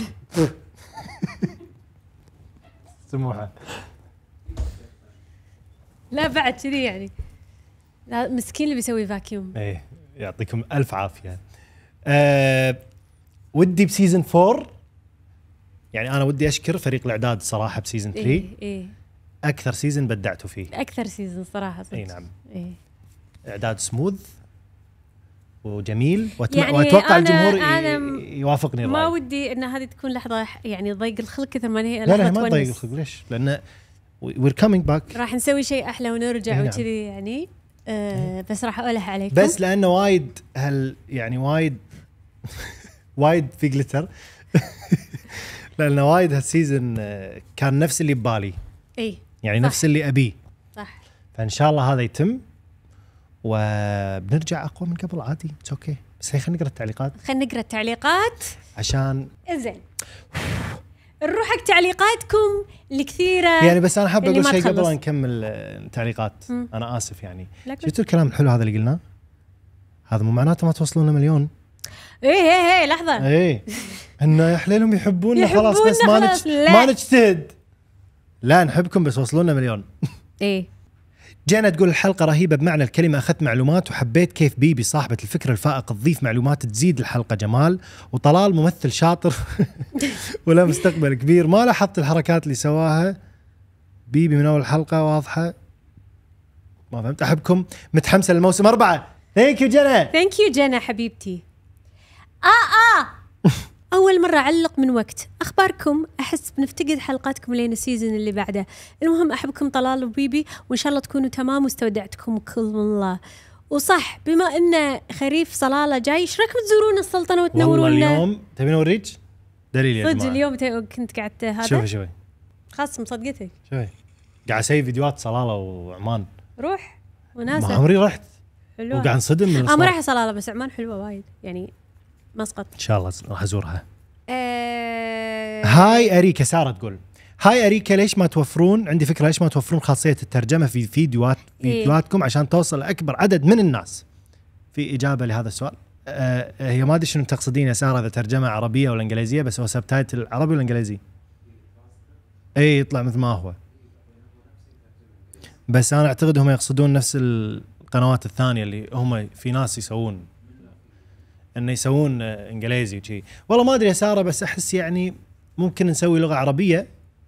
S1: سموحه.
S2: لا بعد كذي يعني. لا مسكين اللي بيسوي فاكيوم.
S1: ايه يعطيكم الف عافيه. أه ودي بسيزن فور يعني انا ودي اشكر فريق الاعداد صراحه بسيزن ثري.
S2: إيه إيه.
S1: اكثر سيزن بدعتوا فيه.
S2: اكثر سيزن صراحه صدق.
S1: اي نعم.
S2: إيه.
S1: اعداد سموث وجميل وأتم...
S2: يعني
S1: واتوقع
S2: أنا
S1: الجمهور
S2: أنا
S1: يوافقني الراي.
S2: ما ودي ان هذه تكون لحظه يعني ضيق الخلق كثر ما هي
S1: لا لا ما ضيق الخلق. ليش؟ لان وير كامينج باك.
S2: راح نسوي شيء احلى ونرجع
S1: نعم.
S2: وكذي يعني. آه بس راح اقولها عليكم.
S1: بس لانه وايد هل يعني وايد وايد في جلتر لانه وايد هالسيزون كان نفس اللي ببالي.
S2: اي
S1: يعني صح. نفس اللي ابيه.
S2: صح.
S1: فان شاء الله هذا يتم وبنرجع اقوى من قبل عادي. اتس اوكي. بس خلينا نقرا التعليقات.
S2: خلينا نقرا التعليقات
S1: عشان
S2: زين نروح حق تعليقاتكم الكثيره.
S1: يعني بس انا حاب اقول شيء قبل ان نكمل التعليقات. م. انا اسف يعني. شفتوا الكلام الحلو هذا اللي قلناه؟ هذا مو معناته ما توصلون مليون.
S2: ايه ايه ايه لحظه.
S1: ايه انه يا حليلهم يحبوننا خلاص بس ما نج... ما نجتهد. لا نحبكم بس وصلونا مليون.
S2: ايه
S1: جانا تقول الحلقة رهيبة بمعنى الكلمة، أخذت معلومات وحبيت كيف بيبي صاحبة الفكرة الفائقة تضيف معلومات تزيد الحلقة جمال. وطلال ممثل شاطر ولا مستقبل كبير. ما لاحظت الحركات اللي سواها بيبي من أول حلقة واضحة. ما فهمت. أحبكم، متحمسة للموسم أربعة. ثانك يو جنى.
S2: ثانك يو جنى حبيبتي. آه آه أول مرة أعلق من وقت. أخباركم؟ أحس بنفتقد حلقاتكم لين السيزون اللي بعده. المهم أحبكم طلال وبيبي، وإن شاء الله تكونوا تمام واستودعتكم كل من الله. وصح بما إن خريف صلالة جاي، إيش رأيكم تزورون السلطنة وتنورونا؟
S1: والله اليوم تبي نوريك دليل يا جماعة.
S2: اليوم كنت قعدت هذا.
S1: شوفي شوفي
S2: خاص مصدقتك.
S1: شوفي قاعد أسوي فيديوهات صلالة وعمان.
S2: روح وناسة.
S1: ما عمري رحت.
S2: حلوة.
S1: وقاعد نصدم من
S2: الصلاة. أنا رايحة صلالة بس عمان حلوة وايد يعني مسقط.
S1: إن شاء الله راح أزورها.
S2: أه...
S1: هاي أريكا. سارة تقول هاي أريكا، ليش ما توفرون، عندي فكرة، ليش ما توفرون خاصية الترجمة في فيديوهات فيديوهاتكم إيه؟ عشان توصل لأكبر عدد من الناس. في إجابة لهذا السؤال. أه هي ما أدري شنو تقصدين يا سارة، إذا ترجمة عربية ولا إنجليزية، بس هو سبتايتل العربي ولا إنجليزي؟ أي يطلع مثل ما هو، بس أنا أعتقد هم يقصدون نفس القنوات الثانية اللي هم في ناس يسوون انه يسوون انجليزي وشي. والله ما ادري يا ساره، بس احس يعني ممكن نسوي لغه عربيه،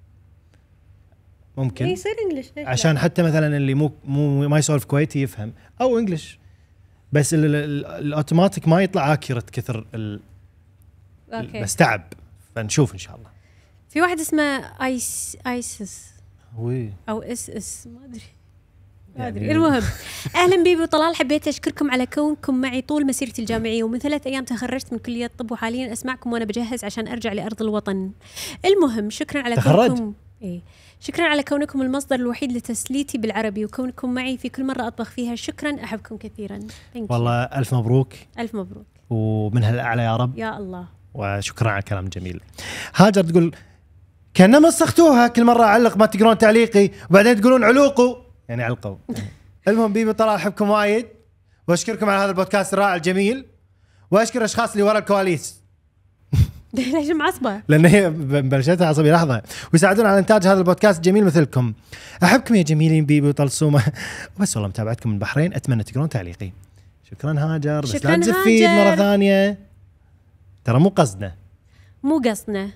S1: ممكن
S2: يصير انجلش
S1: عشان حتى مثلا اللي مو, مو ما يسولف كويتي يفهم، او انجلش، بس الاوتوماتيك ما يطلع اكيرت كثر ال... بس تعب. فنشوف ان شاء الله.
S2: في واحد اسمه ايس ايسس
S1: وي
S2: او اس اس ما ادري ما ادري. المهم اهلا بيبي وطلال، حبيت اشكركم على كونكم معي طول مسيرتي الجامعيه، ومن ثلاث ايام تخرجت من كليه الطب، وحاليا اسمعكم وانا بجهز عشان ارجع لارض الوطن. المهم شكرا على
S1: تخرج.
S2: كونكم ايه شكرا على كونكم المصدر الوحيد لتسليتي بالعربي، وكونكم معي في كل مره اطبخ فيها. شكرا، احبكم كثيرا.
S1: والله الف مبروك.
S2: الف مبروك
S1: ومن هالاعلى يا رب.
S2: يا الله.
S1: وشكرا على كلام جميل. هاجر تقول كأنما مسختوها كل مره اعلق ما تقرون تعليقي وبعدين تقولون علوقوا يعني علقوا. المهم بيبي طلال احبكم وايد، واشكركم على هذا البودكاست الرائع الجميل، واشكر الاشخاص اللي ورا الكواليس.
S2: ليش معصبه؟
S1: لان هي بلشتها عصبي لحظه، ويساعدون على انتاج هذا البودكاست الجميل مثلكم. احبكم يا جميلين بيبي وطلسومه. وبس والله متابعتكم من البحرين، اتمنى تقرون تعليقي. شكرا هاجر. بس لا تزفيد مره ثانيه، ترى مو قصدنا
S2: مو قصدنا.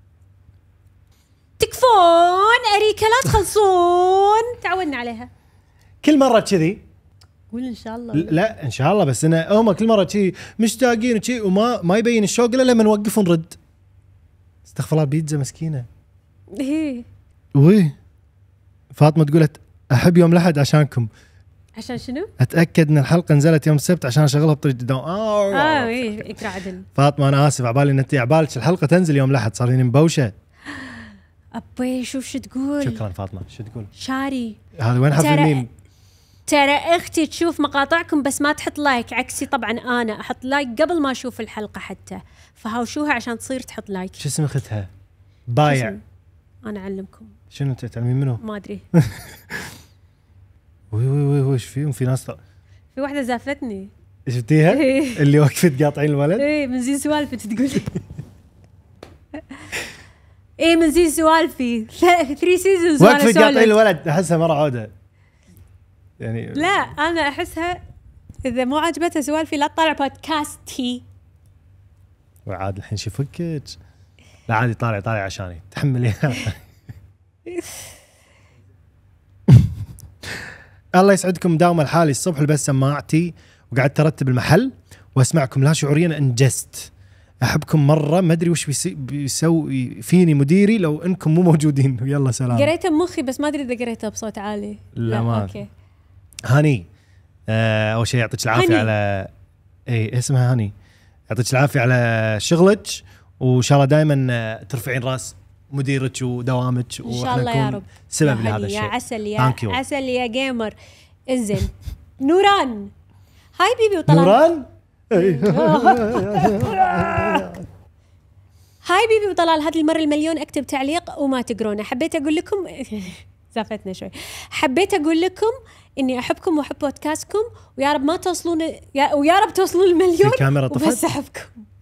S2: تكفون أريكا لا تخلصون. تعودنا عليها
S1: كل مرة كذي.
S2: قول إن شاء الله.
S1: لا إن شاء الله، بس أنا هم كل مرة كذي مشتاقين كذي وما ما يبين الشوق إلا لما نوقف ونرد. استغفر الله، بيتزا مسكينة.
S2: إيه.
S1: وي فاطمة تقولت أحب يوم الأحد عشانكم.
S2: عشان شنو؟
S1: أتأكد إن الحلقة نزلت يوم السبت عشان أشغلها بطريقة الدوام. آه
S2: آه إيه إقرأ عدل.
S1: فاطمة أنا آسف، عبالي إن أنت عبالك الحلقة تنزل يوم الأحد، صار لي مبوشة.
S2: أبوي شوف شو تقول.
S1: شكرا فاطمة. شو تقول؟
S2: شاري
S1: هذا وين حرف الميم؟
S2: ترى اختي تشوف مقاطعكم بس ما تحط لايك، عكسي طبعا انا احط لايك قبل ما اشوف الحلقه حتى، فهاوشوها عشان تصير تحط لايك.
S1: شو اسم اختها؟ بايع.
S2: انا اعلمكم.
S1: شنو تعلمين منه؟
S2: ما ادري.
S1: وي وي وي وش فيهم؟ في ناس طق.
S2: في واحده زافتني
S1: شفتيها؟ اللي وقفت قاطعين الولد.
S2: ايه من زين سوالفي تقول. ايه من زين سوالفي ثري سيزونز
S1: وقفت قاطعين الولد. احسها مره عوده يعني.
S2: لا انا احسها اذا مو عجبتها سوالفي لا تطالع بودكاستي.
S1: وعاد الحين شفكك. لا عادي طالع طالع عشاني تحملي. الله يسعدكم داوم الحالي. الصبح لبس سماعتي وقعدت ارتب المحل واسمعكم، لا شعوريا انجزت. احبكم مره، ما ادري وش بيسوي فيني مديري لو انكم مو موجودين. يلا سلام.
S2: قريتها بمخي بس ما ادري اذا قريتها بصوت عالي.
S1: لا, لا ما اوكي. هاني آه اول شيء يعطيك العافيه هاني. على اي اسمها هاني. يعطيك العافيه على شغلك، وان شاء الله دائما ترفعين راس مديرك ودوامك،
S2: ان شاء الله يا رب
S1: سبب لهذا الشيء.
S2: يا عسل يا عسل يا جيمر. انزين نوران هاي بيبي وطلال.
S1: نوران
S2: هاي بيبي وطلال. هذه المره المليون اكتب تعليق وما تقرونه. حبيت اقول لكم زافتنا شوي. حبيت اقول لكم اني احبكم واحب بودكاستكم، ويا رب ما توصلون يا ويا رب توصلون المليون.
S1: الكاميرا طفت.
S2: بس احبكم.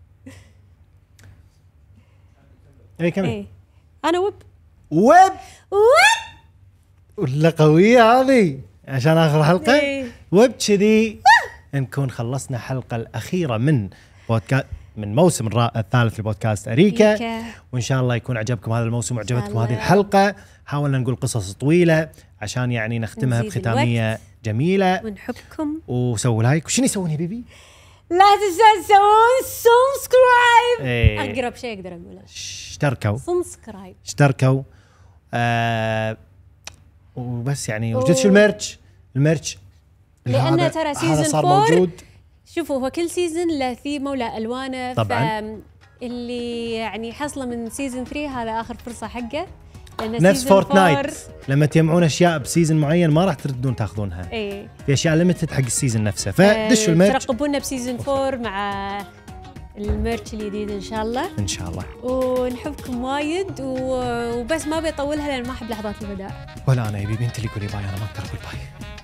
S1: اي كمل.
S2: ايه انا وب
S1: وب
S2: وب
S1: ولا قويه هذه. عشان اخر حلقه
S2: إيه.
S1: وبكذي نكون خلصنا الحلقه الاخيره من بودكاست من موسم الثالث لبودكاست أريكا.
S2: أريكا.
S1: وإن شاء الله يكون عجبكم هذا الموسم وعجبتكم هذه الحلقة. حاولنا نقول قصص طويلة عشان يعني نختمها بختامية الوقت. جميلة
S2: ونحبكم.
S1: وسووا لايك. وشنو يسوون يا بيبي؟
S2: لا تنسون تسوون سبسكرايب.
S1: ايه.
S2: أقرب شيء أقدر أقوله
S1: اشتركوا
S2: سبسكرايب
S1: اشتركوا آه وبس يعني. وجد شو الميرش الميرش
S2: لأنه ترى سيزن
S1: صار موجود.
S2: شوفوا هو كل سيزن له ثيمه وله الوانه
S1: طبعا.
S2: اللي يعني حصله من سيزن ثلاثة هذا اخر فرصه حقه.
S1: نفس فورتنايت لما تجمعون اشياء بسيزن معين ما راح تردون تاخذونها.
S2: ايه
S1: في اشياء ليمتد حق السيزن نفسه. فدشوا الميرش.
S2: ترقبونا بسيزن أربعة مع الميرش الجديد ان شاء الله.
S1: ان شاء الله.
S2: ونحبكم وايد وبس ما بيطولها لان ما احب لحظات الوداع.
S1: ولا انا يا بيبي انت اللي قولي باي. انا ما اقدر اقول باي.